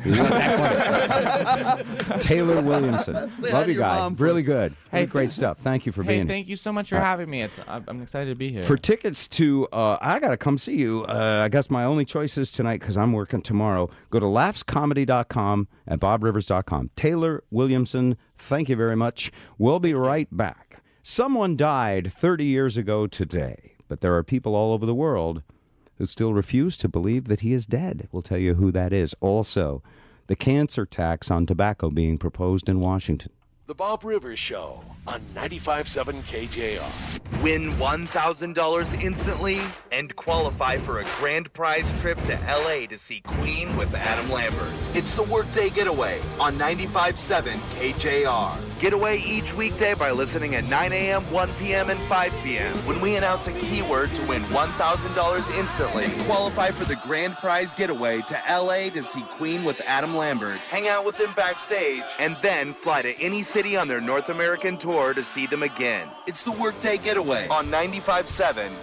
Taylor Williamson. Love you guys. Really good. Hey, Great stuff. Thank you for Hey, being here. thank you so much for having me. I'm excited to be here. For tickets to, I got to come see you. I guess my only choice is tonight because I'm working tomorrow. Go to laughscomedy.com and bobrivers.com. Taylor Williamson, thank you very much. We'll be right back. Someone died 30 years ago today, but there are people all over the world who still refuse to believe that he is dead. We'll tell you who that is. Also, the cancer tax on tobacco being proposed in Washington. The Bob Rivers Show on 95.7 KJR. Win $1,000 instantly and qualify for a grand prize trip to LA to see Queen with Adam Lambert. It's the Workday Getaway on 95.7 KJR. Get away each weekday by listening at 9 a.m., 1 p.m., and 5 p.m. when we announce a keyword to win $1,000 instantly and qualify for the grand prize getaway to LA to see Queen with Adam Lambert. Hang out with them backstage and then fly to any city on their North American tour to see them again. It's the Workday Getaway on 95.7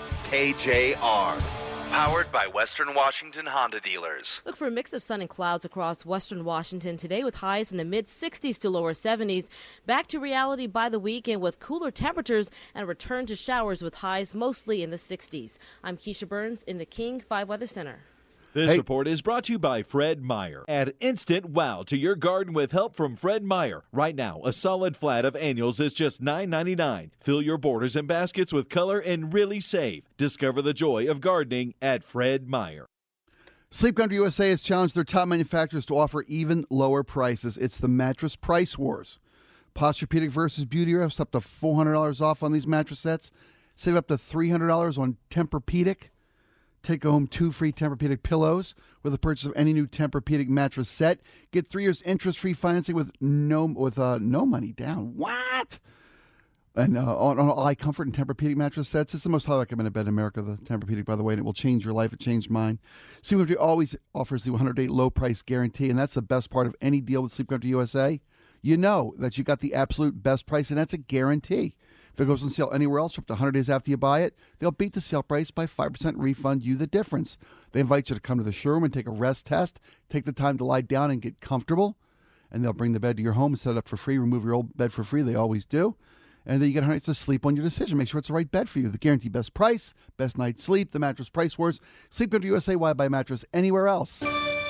KJR. Powered by Western Washington Honda dealers. Look for a mix of sun and clouds across western Washington today with highs in the mid-60s to lower 70s. Back to reality by the weekend with cooler temperatures and a return to showers with highs mostly in the 60s. I'm Keisha Burns in the King 5 Weather Center. This report is brought to you by Fred Meyer. Add instant wow to your garden with help from Fred Meyer. Right now, a solid flat of annuals is just $9.99. Fill your borders and baskets with color and really save. Discover the joy of gardening at Fred Meyer. Sleep Country USA has challenged their top manufacturers to offer even lower prices. It's the Mattress Price Wars. Posturepedic versus Beautyrest, up to $400 off on these mattress sets. Save up to $300 on Tempur-Pedic. Take home 2 free Tempur-Pedic pillows with the purchase of any new Tempur-Pedic mattress set. Get 3 years interest-free financing with no money down. What? And on all eye comfort and Tempur-Pedic mattress sets. It's the most highly recommended bed in America, the Tempur-Pedic, by the way, and it will change your life. It changed mine. Sleep Country always offers the 100-day low price guarantee, and that's the best part of any deal with Sleep Country USA. You know that you got the absolute best price, and that's a guarantee. If it goes on sale anywhere else, up to 100 days after you buy it, they'll beat the sale price by 5% refund you the difference. They invite you to come to the showroom and take a rest test, take the time to lie down and get comfortable, and they'll bring the bed to your home and set it up for free, remove your old bed for free. They always do. And then you get 100 nights to sleep on your decision. Make sure it's the right bed for you. The guaranteed best price, best night's sleep, the Mattress Price Wars. Sleep Country USA, why buy a mattress anywhere else?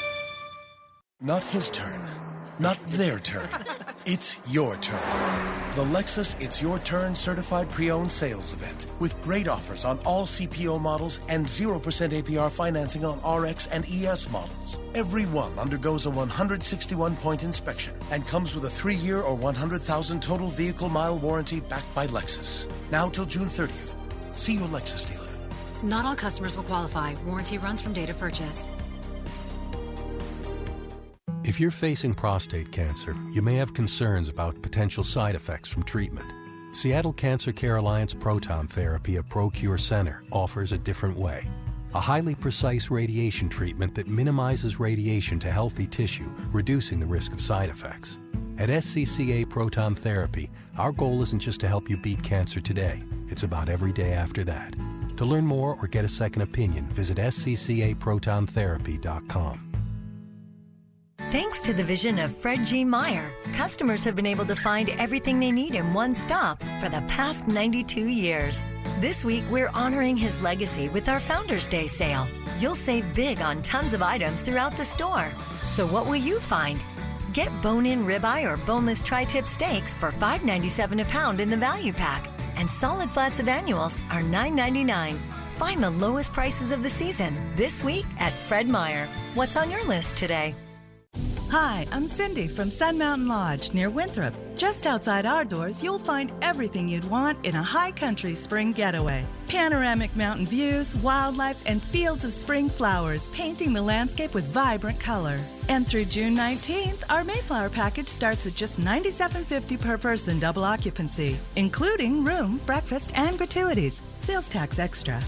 Not his turn. Not their turn. It's your turn. The Lexus It's Your Turn certified pre-owned sales event with great offers on all CPO models and 0% APR financing on RX and ES models. Every one undergoes a 161-point inspection and comes with a 3-year or 100,000 total vehicle mile warranty backed by Lexus. Now till June 30th. See your Lexus dealer. Not all customers will qualify. Warranty runs from date of purchase. If you're facing prostate cancer, you may have concerns about potential side effects from treatment. Seattle Cancer Care Alliance Proton Therapy at ProCure Center offers a different way. a highly precise radiation treatment that minimizes radiation to healthy tissue, reducing the risk of side effects. At SCCA Proton Therapy, our goal isn't just to help you beat cancer today, it's about every day after that. To learn more or get a second opinion, visit sccaprotontherapy.com. Thanks to the vision of Fred G. Meyer, customers have been able to find everything they need in one stop for the past 92 years. This week, we're honoring his legacy with our Founders Day sale. You'll save big on tons of items throughout the store. So what will you find? Get bone-in ribeye or boneless tri-tip steaks for $5.97 a pound in the value pack. And solid flats of annuals are $9.99. Find the lowest prices of the season this week at Fred Meyer. What's on your list today? Hi, I'm Cindy from Sun Mountain Lodge near Winthrop. Just outside our doors, you'll find everything you'd want in a high country spring getaway. Panoramic mountain views, wildlife, and fields of spring flowers painting the landscape with vibrant color. And through June 19th, our Mayflower package starts at just $97.50 per person double occupancy, including room, breakfast, and gratuities. Sales tax extra.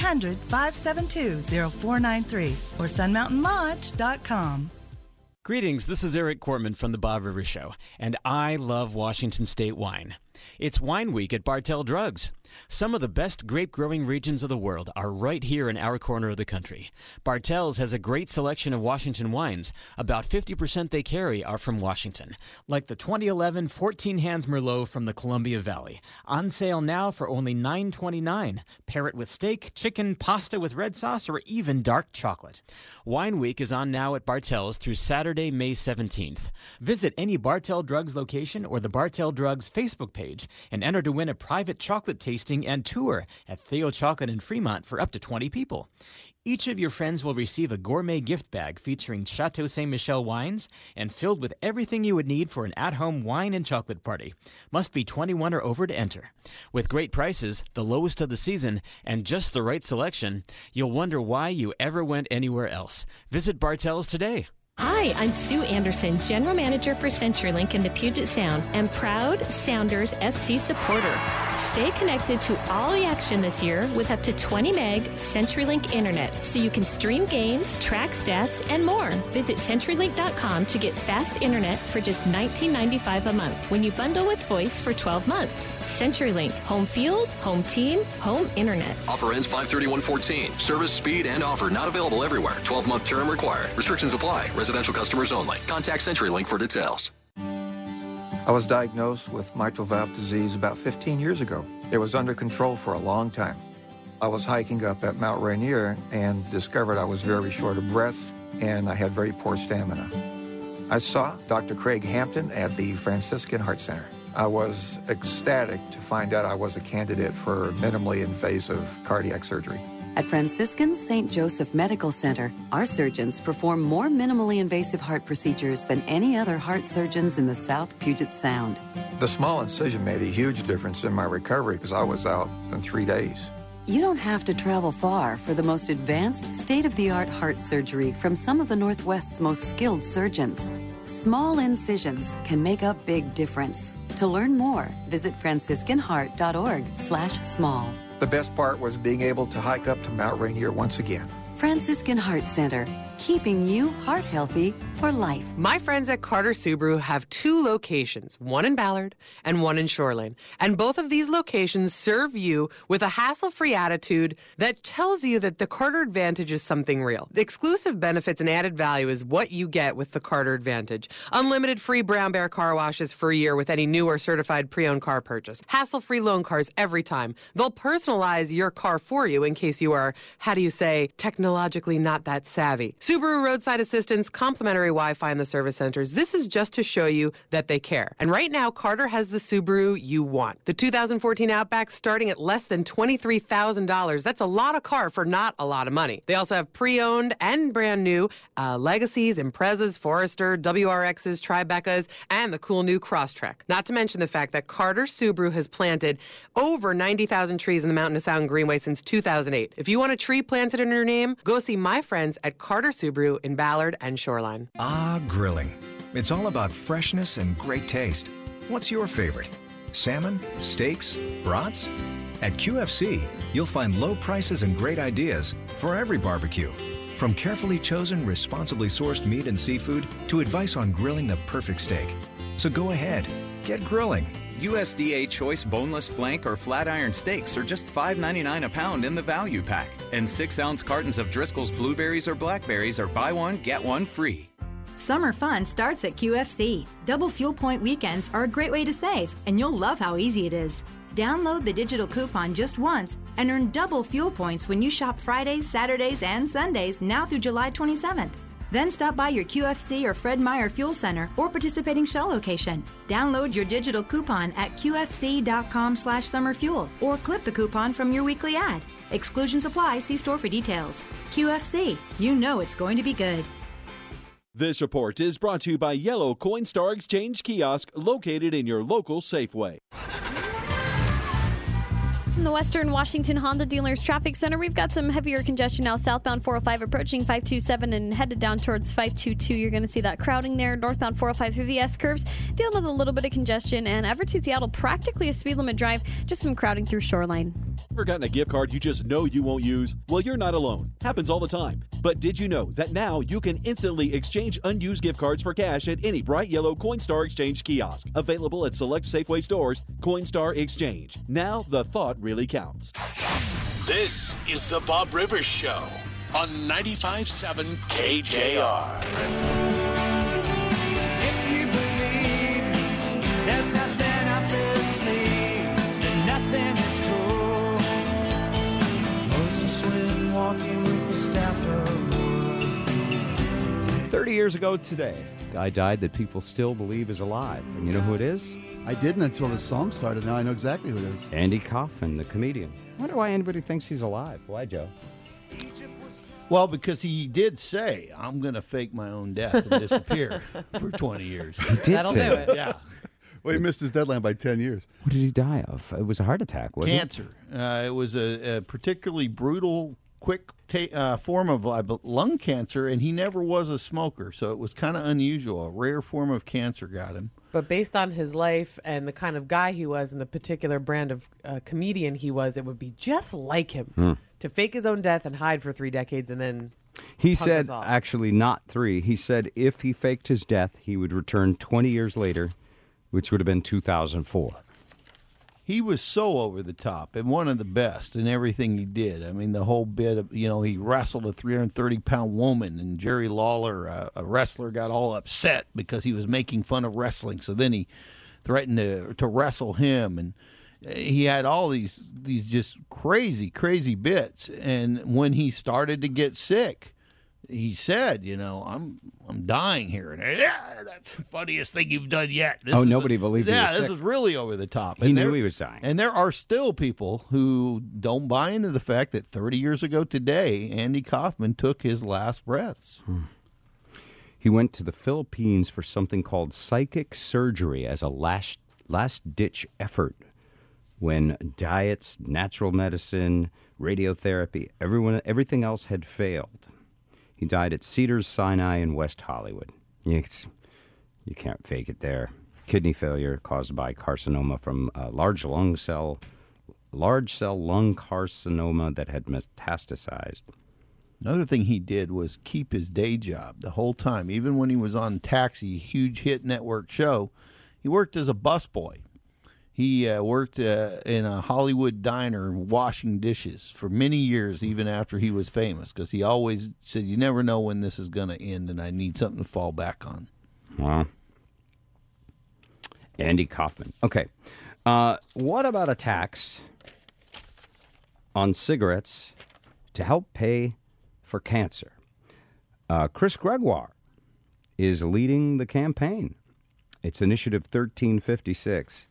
800-572-0493 or sunmountainlodge.com. Greetings, this is Eric Cortman from the Bob Rivers Show, and I love Washington State wine. It's Wine Week at Bartell Drugs. Some of the best grape-growing regions of the world are right here in our corner of the country. Bartell's has a great selection of Washington wines. About 50% they carry are from Washington, like the 2011 14 Hands Merlot from the Columbia Valley. On sale now for only $9.29. Pair it with steak, chicken, pasta with red sauce, or even dark chocolate. Wine Week is on now at Bartell's through Saturday, May 17th. Visit any Bartell Drugs location or the Bartell Drugs Facebook page and enter to win a private chocolate tasting and tour at Theo Chocolate in Fremont for up to 20 people. Each of your friends will receive a gourmet gift bag featuring Chateau Ste. Michelle wines and filled with everything you would need for an at-home wine and chocolate party. Must be 21 or over to enter. With great prices, the lowest of the season, and just the right selection, you'll wonder why you ever went anywhere else. Visit Bartell's today. Hi, I'm Sue Anderson, General Manager for CenturyLink in the Puget Sound and proud Sounders FC supporter. Stay connected to all the action this year with up to 20 meg CenturyLink Internet so you can stream games, track stats, and more. Visit CenturyLink.com to get fast internet for just $19.95 a month when you bundle with voice for 12 months. CenturyLink, home field, home team, home internet. Offer ends 5/31/14. Service, speed, and offer not available everywhere. 12-month term required. Restrictions apply. Residential customers only. Contact CenturyLink for details. I was diagnosed with mitral valve disease about 15 years ago. It was under control for a long time. I was hiking up at Mount Rainier and discovered I was very short of breath and I had very poor stamina. I saw Dr. Craig Hampton at the Franciscan Heart Center. I was ecstatic to find out I was a candidate for minimally invasive cardiac surgery. At Franciscan St. Joseph Medical Center, our surgeons perform more minimally invasive heart procedures than any other heart surgeons in the South Puget Sound. The small incision made a huge difference in my recovery because I was out in 3 days. You don't have to travel far for the most advanced, state-of-the-art heart surgery from some of the Northwest's most skilled surgeons. Small incisions can make a big difference. To learn more, visit franciscanheart.org/small. The best part was being able to hike up to Mount Rainier once again. Franciscan Heart Center, keeping you heart healthy for life. My friends at Carter Subaru have 2 locations, one in Ballard and one in Shoreline. And both of these locations serve you with a hassle-free attitude that tells you that the Carter Advantage is something real. The exclusive benefits and added value is what you get with the Carter Advantage. Unlimited free Brown Bear car washes for a year with any new or certified pre-owned car purchase. Hassle-free loan cars every time. They'll personalize your car for you in case you are, technologically not that savvy. Subaru roadside assistance, complimentary Wi-Fi in the service centers. This is just to show you that they care. And right now, Carter has the Subaru you want. The 2014 Outback starting at less than $23,000. That's a lot of car for not a lot of money. They also have pre-owned and brand new Legacies, Imprezas, Forester, WRXs, Tribecas, and the cool new Crosstrek. Not to mention the fact that Carter Subaru has planted over 90,000 trees in the Mountain of Sound Greenway since 2008. If you want a tree planted in your name, go see my friends at Carter Subaru in Ballard and Shoreline. Grilling. It's all about freshness and great taste. What's your favorite? Salmon? Steaks? Brats? At QFC, you'll find low prices and great ideas for every barbecue. From carefully chosen, responsibly sourced meat and seafood to advice on grilling the perfect steak. So go ahead, get grilling. USDA Choice Boneless Flank or Flat Iron Steaks are just $5.99 a pound in the value pack. And 6-ounce cartons of Driscoll's Blueberries or Blackberries are buy one, get one free. Summer fun starts at QFC. Double Fuel Point weekends are a great way to save, and you'll love how easy it is. Download the digital coupon just once and earn double fuel points when you shop Fridays, Saturdays, and Sundays now through July 27th. Then stop by your QFC or Fred Meyer Fuel Center or participating Shell location. Download your digital coupon at qfc.com/summerfuel or clip the coupon from your weekly ad. Exclusions apply. See store for details. QFC, you know it's going to be good. This report is brought to you by Yellow Coinstar Exchange Kiosk, located in your local Safeway. From the Western Washington Honda Dealers Traffic Center, we've got some heavier congestion now southbound 405 approaching 527 and headed down towards 522. You're going to see that crowding there. Northbound 405 through the S-curves, dealing with a little bit of congestion. And Everett to Seattle, practically a speed limit drive, just some crowding through Shoreline. Ever gotten a gift card you just know you won't use? Well, you're not alone. Happens all the time. But did you know that now you can instantly exchange unused gift cards for cash at any bright yellow Coinstar Exchange kiosk? Available at select Safeway stores. Coinstar Exchange. Now the thought really counts. This is the Bob Rivers Show on 95.7 KJR. If you believe there's nothing up their sleeve, then nothing is cool. Moses went walking with the staff of wood. 30 years ago today, a guy died that people still believe is alive. And you know who it is? I didn't until the song started. Now I know exactly who it is. Andy Kaufman, the comedian. I wonder why anybody thinks he's alive. Why, Joe? Well, because he did say, I'm going to fake my own death and disappear for 20 years. He did That'll say do that. it. Yeah. Well, he missed his deadline by 10 years. What did he die of? It was a heart attack, wasn't Cancer. It was a particularly brutal, quick form of lung cancer, and he never was a smoker, so it was kind of unusual. A rare form of cancer got him. But based on his life and the kind of guy he was and the particular brand of comedian he was, it would be just like him to fake his own death and hide for 3 decades and then He punk said, us off. actually not 3. He said if he faked his death, he would return 20 years later, which would have been 2004. He was so over the top and one of the best in everything he did. I mean, the whole bit of, he wrestled a 330-pound woman, and Jerry Lawler, a wrestler, got all upset because he was making fun of wrestling. So then he threatened to wrestle him, and he had all these just crazy, crazy bits. And when he started to get sick, he said, I'm dying here. And that's the funniest thing you've done yet. Nobody believed he was this sick. is really over the top. He knew he was dying. And there are still people who don't buy into the fact that 30 years ago today, Andy Kaufman took his last breaths. He went to the Philippines for something called psychic surgery as a last-ditch effort when diets, natural medicine, radiotherapy, everything else had failed. He died at Cedars-Sinai in West Hollywood. You can't fake it there. Kidney failure caused by carcinoma from large cell lung carcinoma that had metastasized. Another thing he did was keep his day job the whole time. Even when he was on Taxi, huge hit network show, he worked as a busboy. He worked in a Hollywood diner washing dishes for many years, even after he was famous, because he always said, you never know when this is going to end, and I need something to fall back on. Wow. Andy Kaufman. Okay. What about a tax on cigarettes to help pay for cancer? Chris Gregoire is leading the campaign. It's Initiative 1356.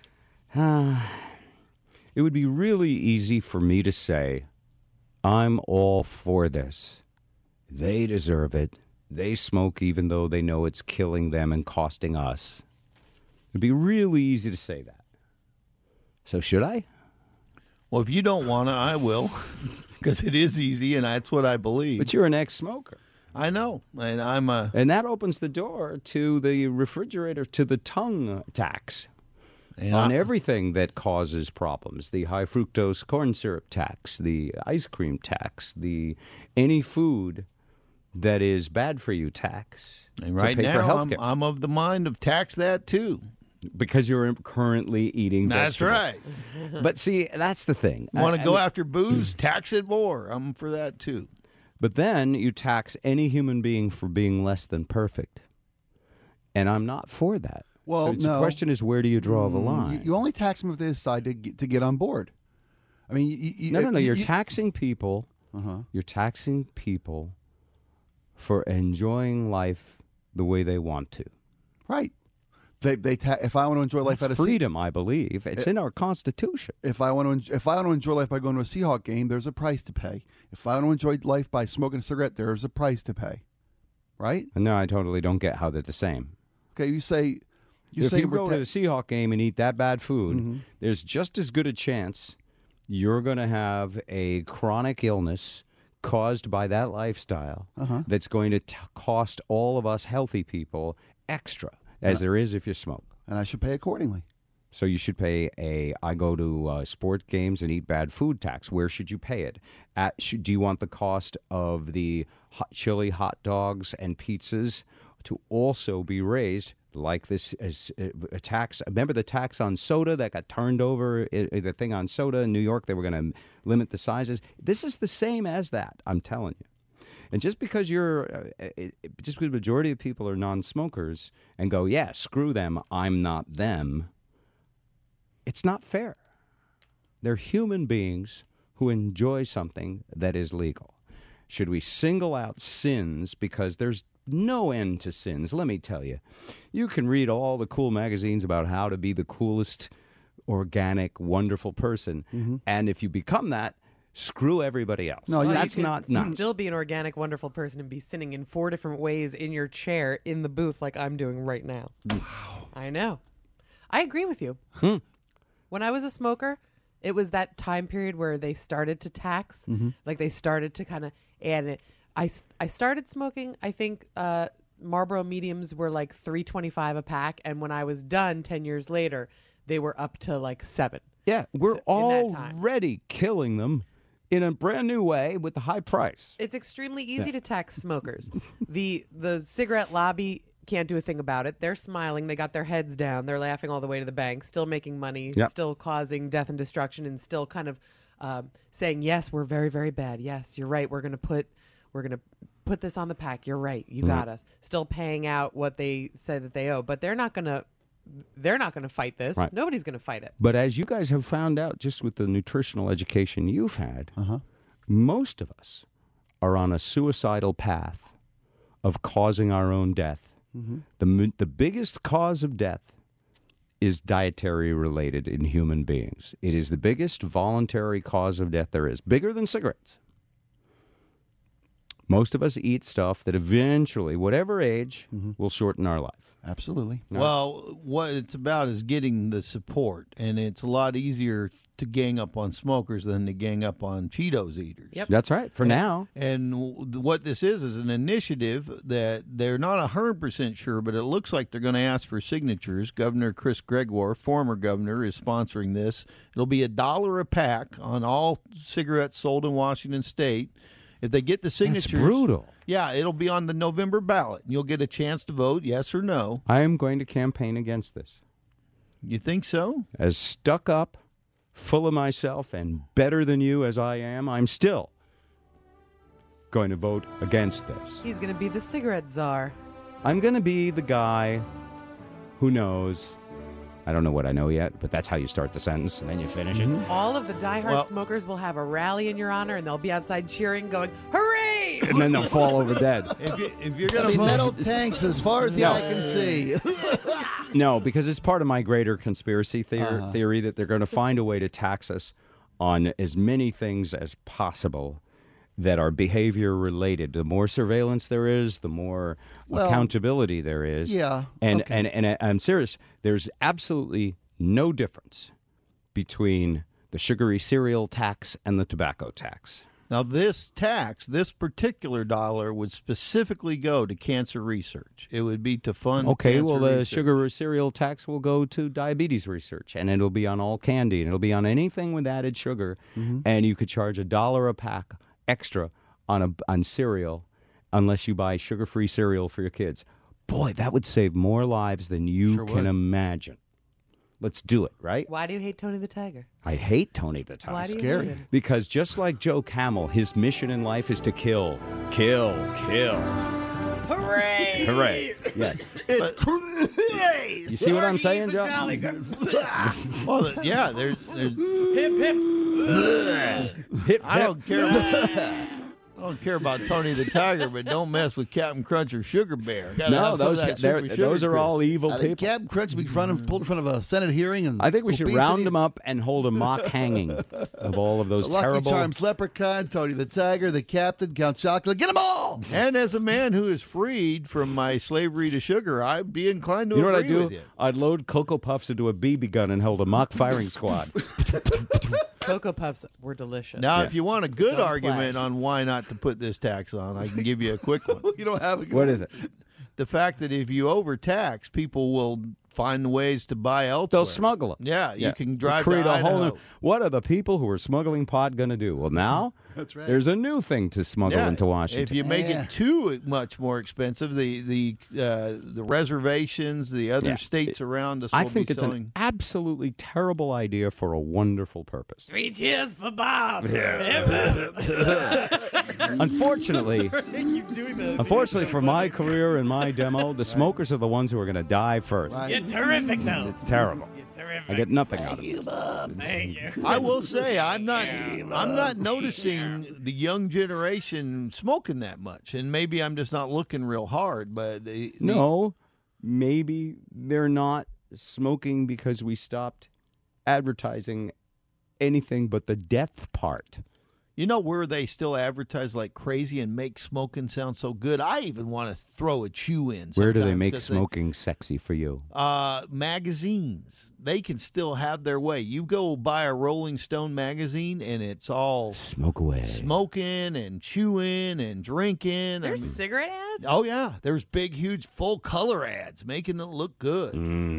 It would be really easy for me to say, I'm all for this. They deserve it. They smoke even though they know it's killing them and costing us. It'd be really easy to say that. So should I? Well, if you don't want to, I will, because it is easy, and that's what I believe. But you're an ex-smoker. I know, and and that opens the door to the refrigerator, to the tongue tax. on everything that causes problems. The high fructose corn syrup tax, the ice cream tax, the any food that is bad for you tax. And right to pay for now, healthcare. I'm of the mind of tax that too. Because you're currently eating That's vegetables. right. But see, that's the thing. Want to I go mean- after booze? Tax it more. I'm for that too. But then you tax any human being for being less than perfect. And I'm not for that. Well, The no. question is, where do you draw the line? You only tax them if they decide to get on board. I mean, No. You're taxing people. You're taxing people for enjoying life the way they want to. Right. If I want to enjoy life That's at a freedom, I believe. It's in our Constitution. If I want to enjoy life by going to a Seahawk game, there's a price to pay. If I want to enjoy life by smoking a cigarette, there's a price to pay. Right? No, I totally don't get how they're the same. Okay, you say if you go we're to the Seahawk game and eat that bad food, Mm-hmm. there's just as good a chance you're going to have a chronic illness caused by that lifestyle that's going to cost all of us healthy people extra, as there is if you smoke. And I should pay accordingly. So you should pay I go to sport games and eat bad food tax. Where should you pay it? Do you want the cost of the chili hot dogs and pizzas to also be raised like this as a tax? Remember the tax on soda that got turned over, the thing on soda in New York, they were going to limit the sizes. This is the same as that, I'm telling you. And just because just because the majority of people are non-smokers and go, yeah, screw them, I'm not them, it's not fair. They're human beings who enjoy something that is legal. Should we single out sins because there's no end to sins? Let me tell you. You can read all the cool magazines about how to be the coolest, organic, wonderful person. And if you become that, screw everybody else. No, that's you not can nuts. still be an organic, wonderful person and be sinning in 4 different ways in your chair in the booth like I'm doing right now. I know. I agree with you. When I was a smoker, it was that time period where they started to tax. Like they started to kind of add it. I started smoking, I think Marlboro mediums were like $3.25 a pack. And when I was done 10 years later, they were up to like $7. Yeah, we're in that time. already killing them in a brand new way with the high price. It's extremely easy to tax smokers. The cigarette lobby can't do a thing about it. They're smiling. They got their heads down. They're laughing all the way to the bank, still making money, Yep. still causing death and destruction, and still kind of saying, yes, we're very, very bad. Yes, you're right. We're going to put this on the pack. You're right. You got us. Still paying out what they say that they owe. But they're not going to fight this. Right. Nobody's going to fight it. But as you guys have found out just with the nutritional education you've had, most of us are on a suicidal path of causing our own death. The biggest cause of death is dietary related in human beings. It is the biggest voluntary cause of death there is, bigger than cigarettes. Most of us eat stuff that eventually, whatever age, will shorten our life. Absolutely. Well, what it's about is getting the support, and it's a lot easier to gang up on smokers than to gang up on Cheetos eaters. Yep. That's right, for now. And what this is an initiative that they're not 100% sure, but it looks like they're going to ask for signatures. Governor Chris Gregoire, former governor, is sponsoring this. It'll be $1 a pack on all cigarettes sold in Washington State. If they get the signatures, That's brutal. Yeah, it'll be on the November ballot. You'll get a chance to vote, yes or no. I am going to campaign against this. You think so? As stuck up, full of myself, and better than you as I am, I'm still going to vote against this. He's going to be the cigarette czar. I'm going to be the guy who knows. I don't know what I know yet, but that's how you start the sentence, and then you finish it. All of the diehard smokers will have a rally in your honor, and they'll be outside cheering, going, hooray! And then they'll fall over dead. If you're going to metal tanks as far as the eye can see. No, because it's part of my greater conspiracy theory that they're going to find a way to tax us on as many things as possible that are behavior related. The more surveillance there is, the more accountability there is. Yeah. And, okay. and I'm serious. There's absolutely no difference between the sugary cereal tax and the tobacco tax. Now, this tax, this particular dollar, would specifically go to cancer research. It would be to fund Okay, cancer well, the research. sugar cereal tax will go to diabetes research, and it'll be on all candy, and it'll be on anything with added sugar, and you could charge $1 a pack extra on cereal unless you buy sugar-free cereal for your kids. Boy, that would save more lives than you Sure can would. imagine. Let's do it, right? Why do you hate Tony the Tiger? I hate Tony the Tiger. Why do you hate him? Because just like Joe Camel, his mission in life is to kill, kill, kill. Hooray! Hooray. Yes. It's crazy! You see what I'm saying, Joe? Well, yeah, there's Hip, hip. I don't care. I don't care about Tony the Tiger, but don't mess with Captain Crunch or Sugar Bear. Gotta No, have some of those that super those sugar are all crisp. evil I think people. Captain Crunch be pulled in front of a Senate hearing. And I think we should obesity. round them up and hold a mock hanging of all of those The Lucky terrible. Charms, Leprechaun, Tony the Tiger, the Captain, Count Chocula. Get them all! And as a man who is freed from my slavery to sugar, I'd be inclined to You know what I'd agree do? with you. I'd load Cocoa Puffs into a BB gun and hold a mock firing squad. Cocoa Puffs were delicious. Now, if you want a good Don't argument flash. on why not to put this tax on, I can give you a quick one. You don't have a good What one. is it? The fact that if you overtax, people will find ways to buy elsewhere. They'll smuggle them. Yeah, you can drive create to a whole Idaho. new. What are the people who are smuggling pot going to do? Well, now That's right. there's a new thing to smuggle into Washington. If you make Yeah. it too much more expensive, the reservations, the other Yeah. states around us will I think be it's selling. an absolutely terrible idea for a wonderful purpose. 3 cheers for Bob. Unfortunately, Keep doing that. unfortunately for my career and my demo, the smokers are the ones who are going to die first. You're terrific, though. It's terrible. You're terrific. I get nothing out of it. Thank you. I will say I'm not noticing the young generation smoking that much, and maybe I'm just not looking real hard. But No, maybe they're not smoking because we stopped advertising anything but the death part. you know where they still advertise like crazy and make smoking sound so good. I even want to throw a chew in. Where do they sometimes make 'cause smoking sexy for you? magazines. They can still have their way. You go buy a Rolling Stone magazine, and it's all Smoke away. smoking and chewing and drinking. There's cigarette ads? Oh yeah, there's big, huge, full color ads making it look good.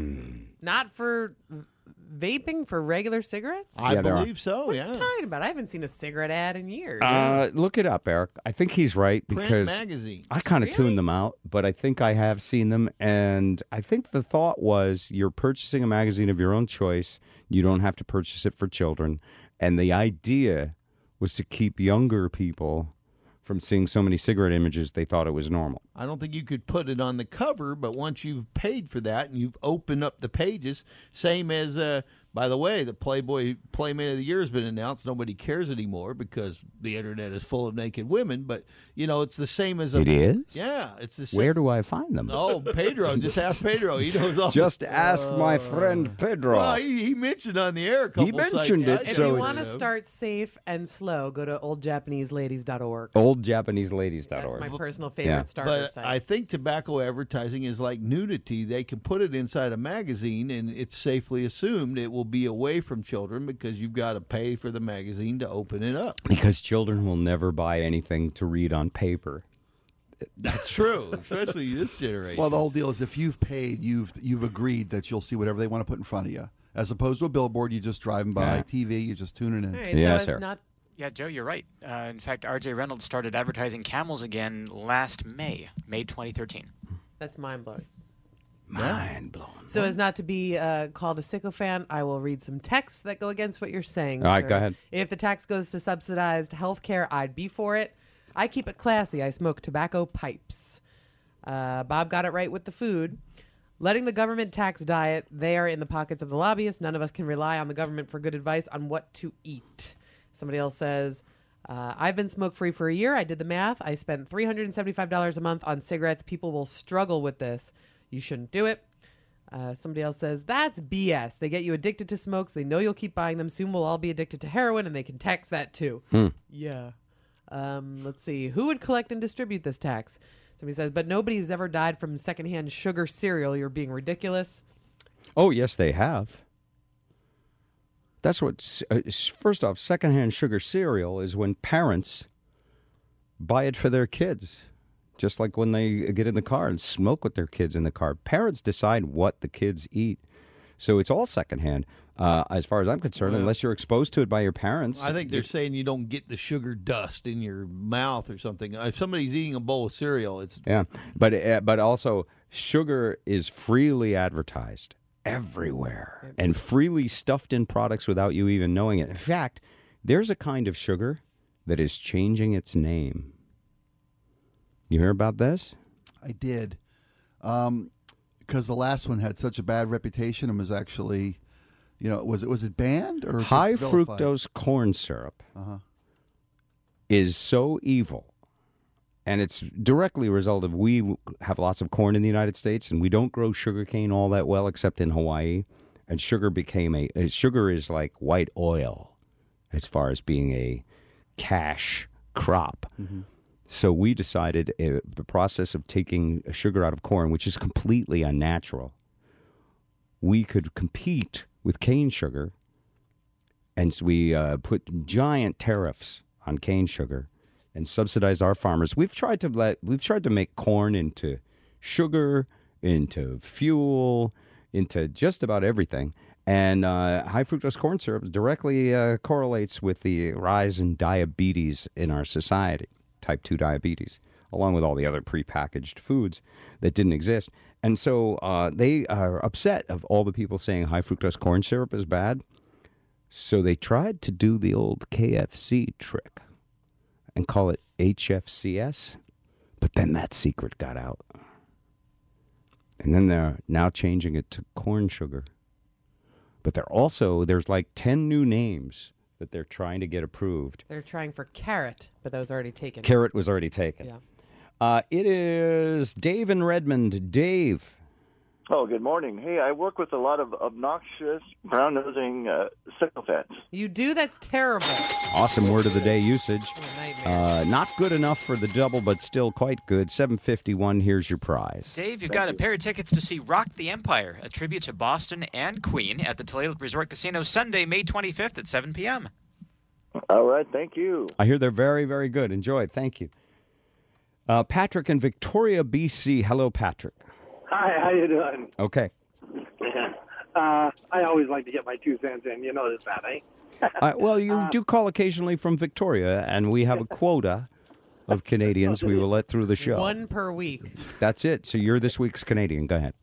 Not for vaping, for regular cigarettes? I Yeah, there are. believe so. What Yeah, are you talking about? I haven't seen a cigarette ad in years. Look it up, Eric. I think he's right print because magazine. I kind of Really? tuned them out, but I think I have seen them. And I think the thought was you're purchasing a magazine of your own choice. You don't have to purchase it for children. And the idea was to keep younger people from seeing so many cigarette images, they thought it was normal. I don't think you could put it on the cover, but once you've paid for that and you've opened up the pages, same as, by the way, the Playboy Playmate of the Year has been announced. Nobody cares anymore because the internet is full of naked women, but, you know, it's the same as a... It is? Yeah, it's the same. Where do I find them? Oh, Pedro. Just ask Pedro. He knows all. Just ask my friend Pedro. Well, he mentioned on the air a couple mentioned sites. it, If so you it's- want to start safe and slow, go to oldjapaneseladies.org. OldJapaneseLadies.org. That's my personal favorite starter But site. I think tobacco advertising is like nudity. They can put it inside a magazine, and it's safely assumed it will be away from children because you've got to pay for the magazine to open it up. Because children will never buy anything to read on paper. That's true, especially this generation. Well, the whole deal is if you've paid, you've agreed that you'll see whatever they want to put in front of you. As opposed to a billboard, you just driving by. Yeah. TV, you just tuning in. All right, Yeah, so sir. it's not Yeah, Joe, you're right. In fact, R.J. Reynolds started advertising Camels again last May 2013. that's mind blowing. Mind blowing. So as not to be called a sycophant, I will read some texts that go against what you're saying. All right, sir. go ahead. If the tax goes to subsidized health care, I'd be for it. I keep it classy. I smoke tobacco pipes. Bob got it right with the food. Letting the government tax diet, they are in the pockets of the lobbyists. None of us can rely on the government for good advice on what to eat. Somebody else says, I've been smoke-free for a year. I did the math. I spent $375 a month on cigarettes. People will struggle with this. You shouldn't do it. Somebody else says, that's BS. They get you addicted to smokes. They know you'll keep buying them. Soon we'll all be addicted to heroin, and they can tax that too. Yeah. Let's see. Who would collect and distribute this tax? Somebody says, but nobody's ever died from secondhand sugar cereal. You're being ridiculous. Oh, yes, they have. That's what. First off, secondhand sugar cereal is when parents buy it for their kids, just like when they get in the car and smoke with their kids in the car. Parents decide what the kids eat, so it's all secondhand, as far as I'm concerned, unless you're exposed to it by your parents. I think they're saying you don't get the sugar dust in your mouth or something. If somebody's eating a bowl of cereal, it's but also sugar is freely advertised everywhere and freely stuffed in products without you even knowing it. In fact, there's a kind of sugar that is changing its name. You hear about this? I did. Because the last one had such a bad reputation and was actually, was it banned or high just vilified? fructose corn syrup is so evil. And it's directly a result of we have lots of corn in the United States, and we don't grow sugarcane all that well except in Hawaii. And sugar sugar is like white oil as far as being a cash crop. Mm-hmm. So we decided the process of taking sugar out of corn, which is completely unnatural, we could compete with cane sugar. And so we put giant tariffs on cane sugar and subsidize our farmers. We've tried to make corn into sugar, into fuel, into just about everything. And high fructose corn syrup directly correlates with the rise in diabetes in our society, type 2 diabetes, along with all the other prepackaged foods that didn't exist. And so they are upset of all the people saying high fructose corn syrup is bad. So they tried to do the old KFC trick and call it HFCS, but then that secret got out. And then they're now changing it to corn sugar. But there's like 10 new names that they're trying to get approved. They're trying for carrot, but that was already taken. Carrot was already taken. Yeah. It is Dave in Redmond. Dave. Oh, good morning. Hey, I work with a lot of obnoxious, brown-nosing sycophants. You do? That's terrible. Awesome word of the day usage. Not good enough for the double, but still quite good. 751, here's your prize. Dave, you've got a pair of tickets to see Rock the Empire, a tribute to Boston and Queen at the Toledo Resort Casino Sunday, May 25th at 7 p.m. All right, thank you. I hear they're very, very good. Enjoy it. Thank you. Patrick in Victoria, B.C. Hello, Patrick. Hi, how you doing? Okay. I always like to get my 2 cents in. You notice that, eh? Well, you do call occasionally from Victoria, and we have a quota of Canadians we will let through the show. 1 per week. That's it. So you're this week's Canadian. Go ahead.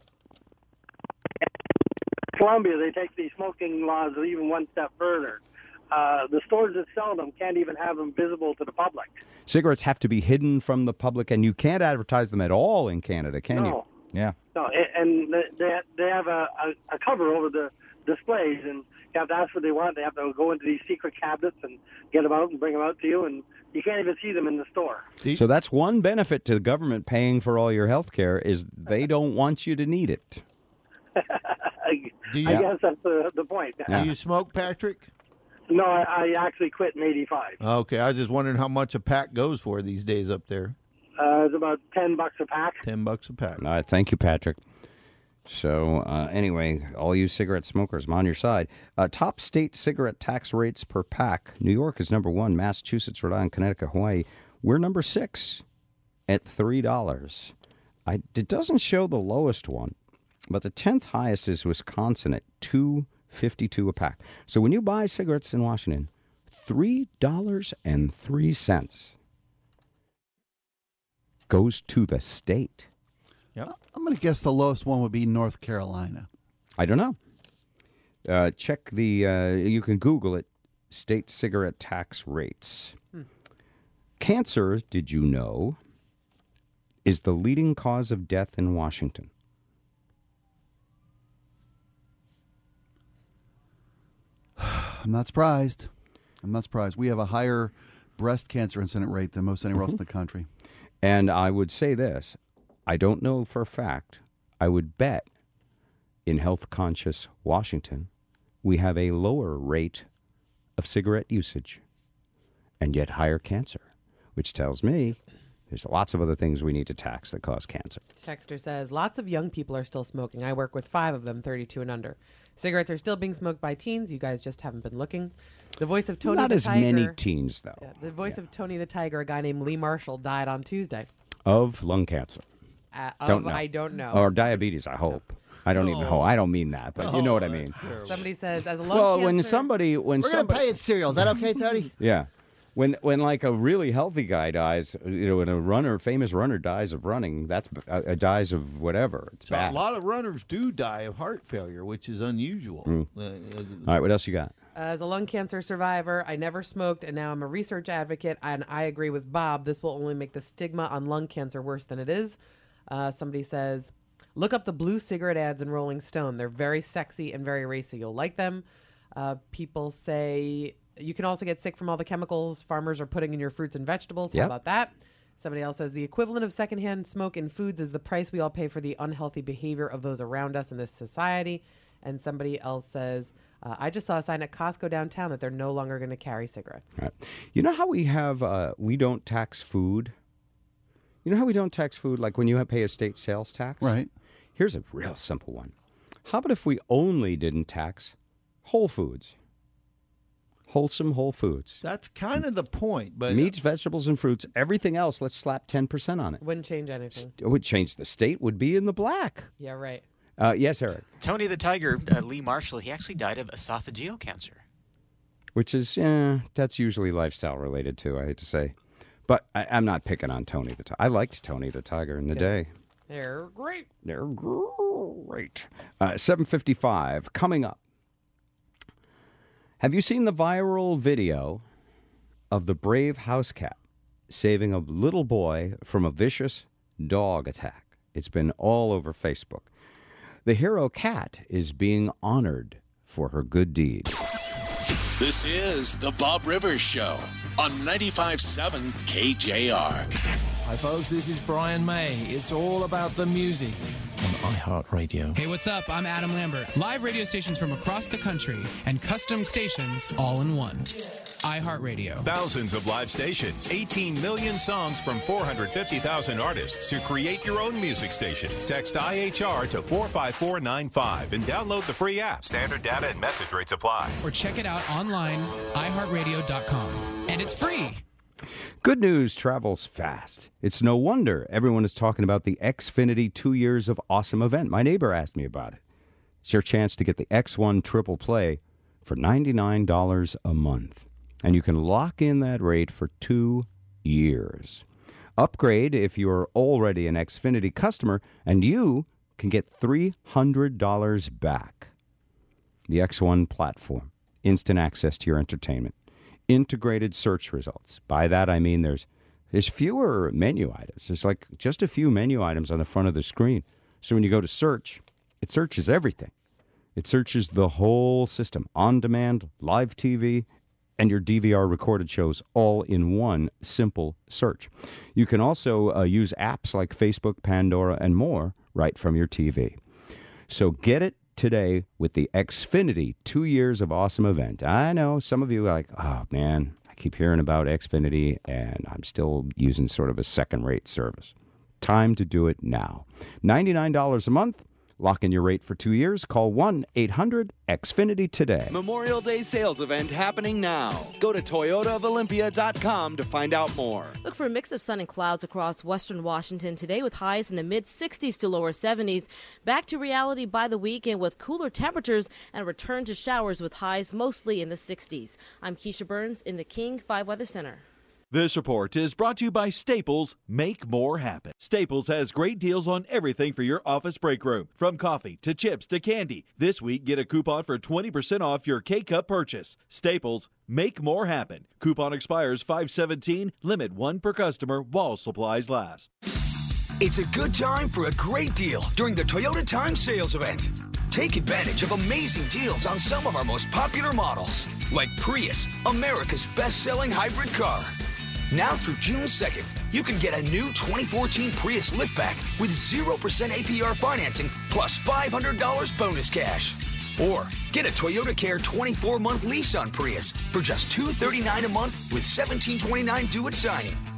Colombia, they take these smoking laws even one step further. The stores that sell them can't even have them visible to the public. Cigarettes have to be hidden from the public, and you can't advertise them at all in Canada, can you? Yeah. No, and they have a cover over the displays, and you have to ask what they want. They have to go into these secret cabinets and get them out and bring them out to you, and you can't even see them in the store. So that's one benefit to the government paying for all your health care is they don't want you to need it. I guess that's the point. Do you smoke, Patrick? No, I actually quit in 85. Okay, I was just wondering how much a pack goes for these days up there. It's about $10 a pack. $10 a pack. All right, thank you, Patrick. So anyway, all you cigarette smokers, I'm on your side. Top state cigarette tax rates per pack. New York is number 1. Massachusetts, Rhode Island, Connecticut, Hawaii. We're number 6 at $3. It doesn't show the lowest one, but the 10th highest is Wisconsin at $2.52 a pack. So when you buy cigarettes in Washington, $3.03 goes to the state. Yep. I'm going to guess the lowest one would be North Carolina. I don't know. Check you can Google it, state cigarette tax rates. Cancer, did you know, is the leading cause of death in Washington. I'm not surprised. We have a higher breast cancer incident rate than most anywhere else in the country. And I would say this. I don't know for a fact. I would bet in health-conscious Washington, we have a lower rate of cigarette usage and yet higher cancer, which tells me There's lots of other things we need to tax that cause cancer. Texter says, lots of young people are still smoking. I work with 5 of them, 32 and under. Cigarettes are still being smoked by teens. You guys just haven't been looking. The voice of Tony Not the as Tiger. many teens, though. Yeah, the voice of Tony the Tiger, a guy named Lee Marshall, died on Tuesday. Of lung cancer. Don't know. I don't know. Or diabetes, I hope. I don't even know. I don't mean that, but you know what I mean. Somebody says, as a lung Well, cancer... when We're going to pay it cereal. Is that okay, Tony? Yeah. When like a really healthy guy dies, when a famous runner dies of running, that's dies of whatever. It's So bad. a lot of runners do die of heart failure, which is unusual. All right, what else you got? As a lung cancer survivor, I never smoked, and now I'm a research advocate, and I agree with Bob. This will only make the stigma on lung cancer worse than it is. Somebody says, look up the blue cigarette ads in Rolling Stone. They're very sexy and very racy. You'll like them. People say... You can also get sick from all the chemicals farmers are putting in your fruits and vegetables. How Yep. about that? Somebody else says the equivalent of secondhand smoke in foods is the price we all pay for the unhealthy behavior of those around us in this society. And somebody else says, I just saw a sign at Costco downtown that they're no longer going to carry cigarettes. All right. You know how we have, we don't tax food? You know how we don't tax food, like when you pay a state sales tax? Right. Here's a real simple one. How about if we only didn't tax whole foods? Wholesome whole foods. That's kind of the point. But Meats, vegetables, and fruits. Everything else, let's slap 10% on it. Wouldn't change anything. It would change the state, would be in the black. Yeah, right. Yes, Eric. Tony the Tiger, Lee Marshall, he actually died of esophageal cancer. Which is, that's usually lifestyle related too, I hate to say. But I'm not picking on Tony the Tiger. I liked Tony the Tiger in the day. They're great. They're great. 7:55 coming up. Have you seen the viral video of the brave house cat saving a little boy from a vicious dog attack? It's been all over Facebook. The hero cat is being honored for her good deed. This is the Bob Rivers Show on 95.7 KJR. Hi, folks. This is Brian May. It's all about the music on iHeartRadio. Hey, what's up? I'm Adam Lambert. Live radio stations from across the country and custom stations all in one. iHeartRadio. Thousands of live stations, 18 million songs from 450,000 artists to create your own music station. Text IHR to 45495 and download the free app. Standard data and message rates apply. Or check it out online, iHeartRadio.com. And it's free. Good news travels fast. It's no wonder everyone is talking about the Xfinity 2 years of awesome event. My neighbor asked me about it. It's your chance to get the X1 Triple Play for $99 a month. And you can lock in that rate for 2 years. Upgrade if you're already an Xfinity customer, and you can get $300 back. The X1 platform, instant access to your entertainment. Integrated search results. By that I mean there's fewer menu items. There's like just a few menu items on the front of the screen. So when you go to search, it searches everything. It searches the whole system, on demand, live TV, and your DVR recorded shows all in one simple search. You can also use apps like Facebook, Pandora, and more right from your TV. So get it today with the Xfinity 2 years of awesome event. I know some of you are like, oh man, I keep hearing about Xfinity and I'm still using sort of a second-rate service. Time to do it now. $99 a month. Lock in your rate for 2 years. Call 1-800-XFINITY today. Memorial Day sales event happening now. Go to ToyotaofOlympia.com to find out more. Look for a mix of sun and clouds across western Washington today with highs in the mid-60s to lower 70s. Back to reality by the weekend with cooler temperatures and a return to showers with highs mostly in the 60s. I'm Keisha Burns in the King 5 Weather Center. This report is brought to you by Staples. Make more happen. Staples has great deals on everything for your office break room, from coffee to chips to candy. This week, get a coupon for 20% off your K-Cup purchase. Staples, make more happen. Coupon expires 5/17. Limit 1 per customer while supplies last. It's a good time for a great deal during the Toyota Time Sales Event. Take advantage of amazing deals on some of our most popular models, like Prius, America's best-selling hybrid car. Now through June 2nd, you can get a new 2014 Prius liftback with 0% APR financing plus $500 bonus cash. Or get a Toyota Care 24-month lease on Prius for just $239 a month with $1729 due at signing.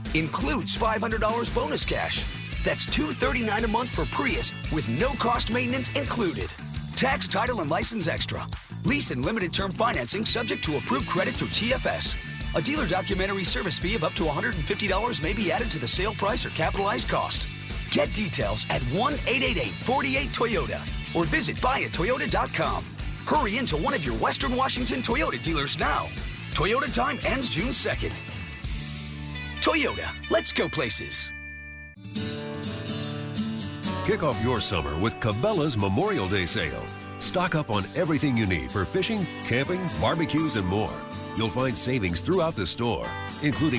Includes $500 bonus cash. That's $239 a month for Prius with no cost maintenance included. Tax, title, and license extra. Lease and limited term financing subject to approved credit through TFS. A dealer documentary service fee of up to $150 may be added to the sale price or capitalized cost. Get details at 1-888-48-TOYOTA or visit buyatoyota.com. Hurry into one of your Western Washington Toyota dealers now. Toyota time ends June 2nd. Toyota, let's go places. Kick off your summer with Cabela's Memorial Day sale. Stock up on everything you need for fishing, camping, barbecues, and more. You'll find savings throughout the store, including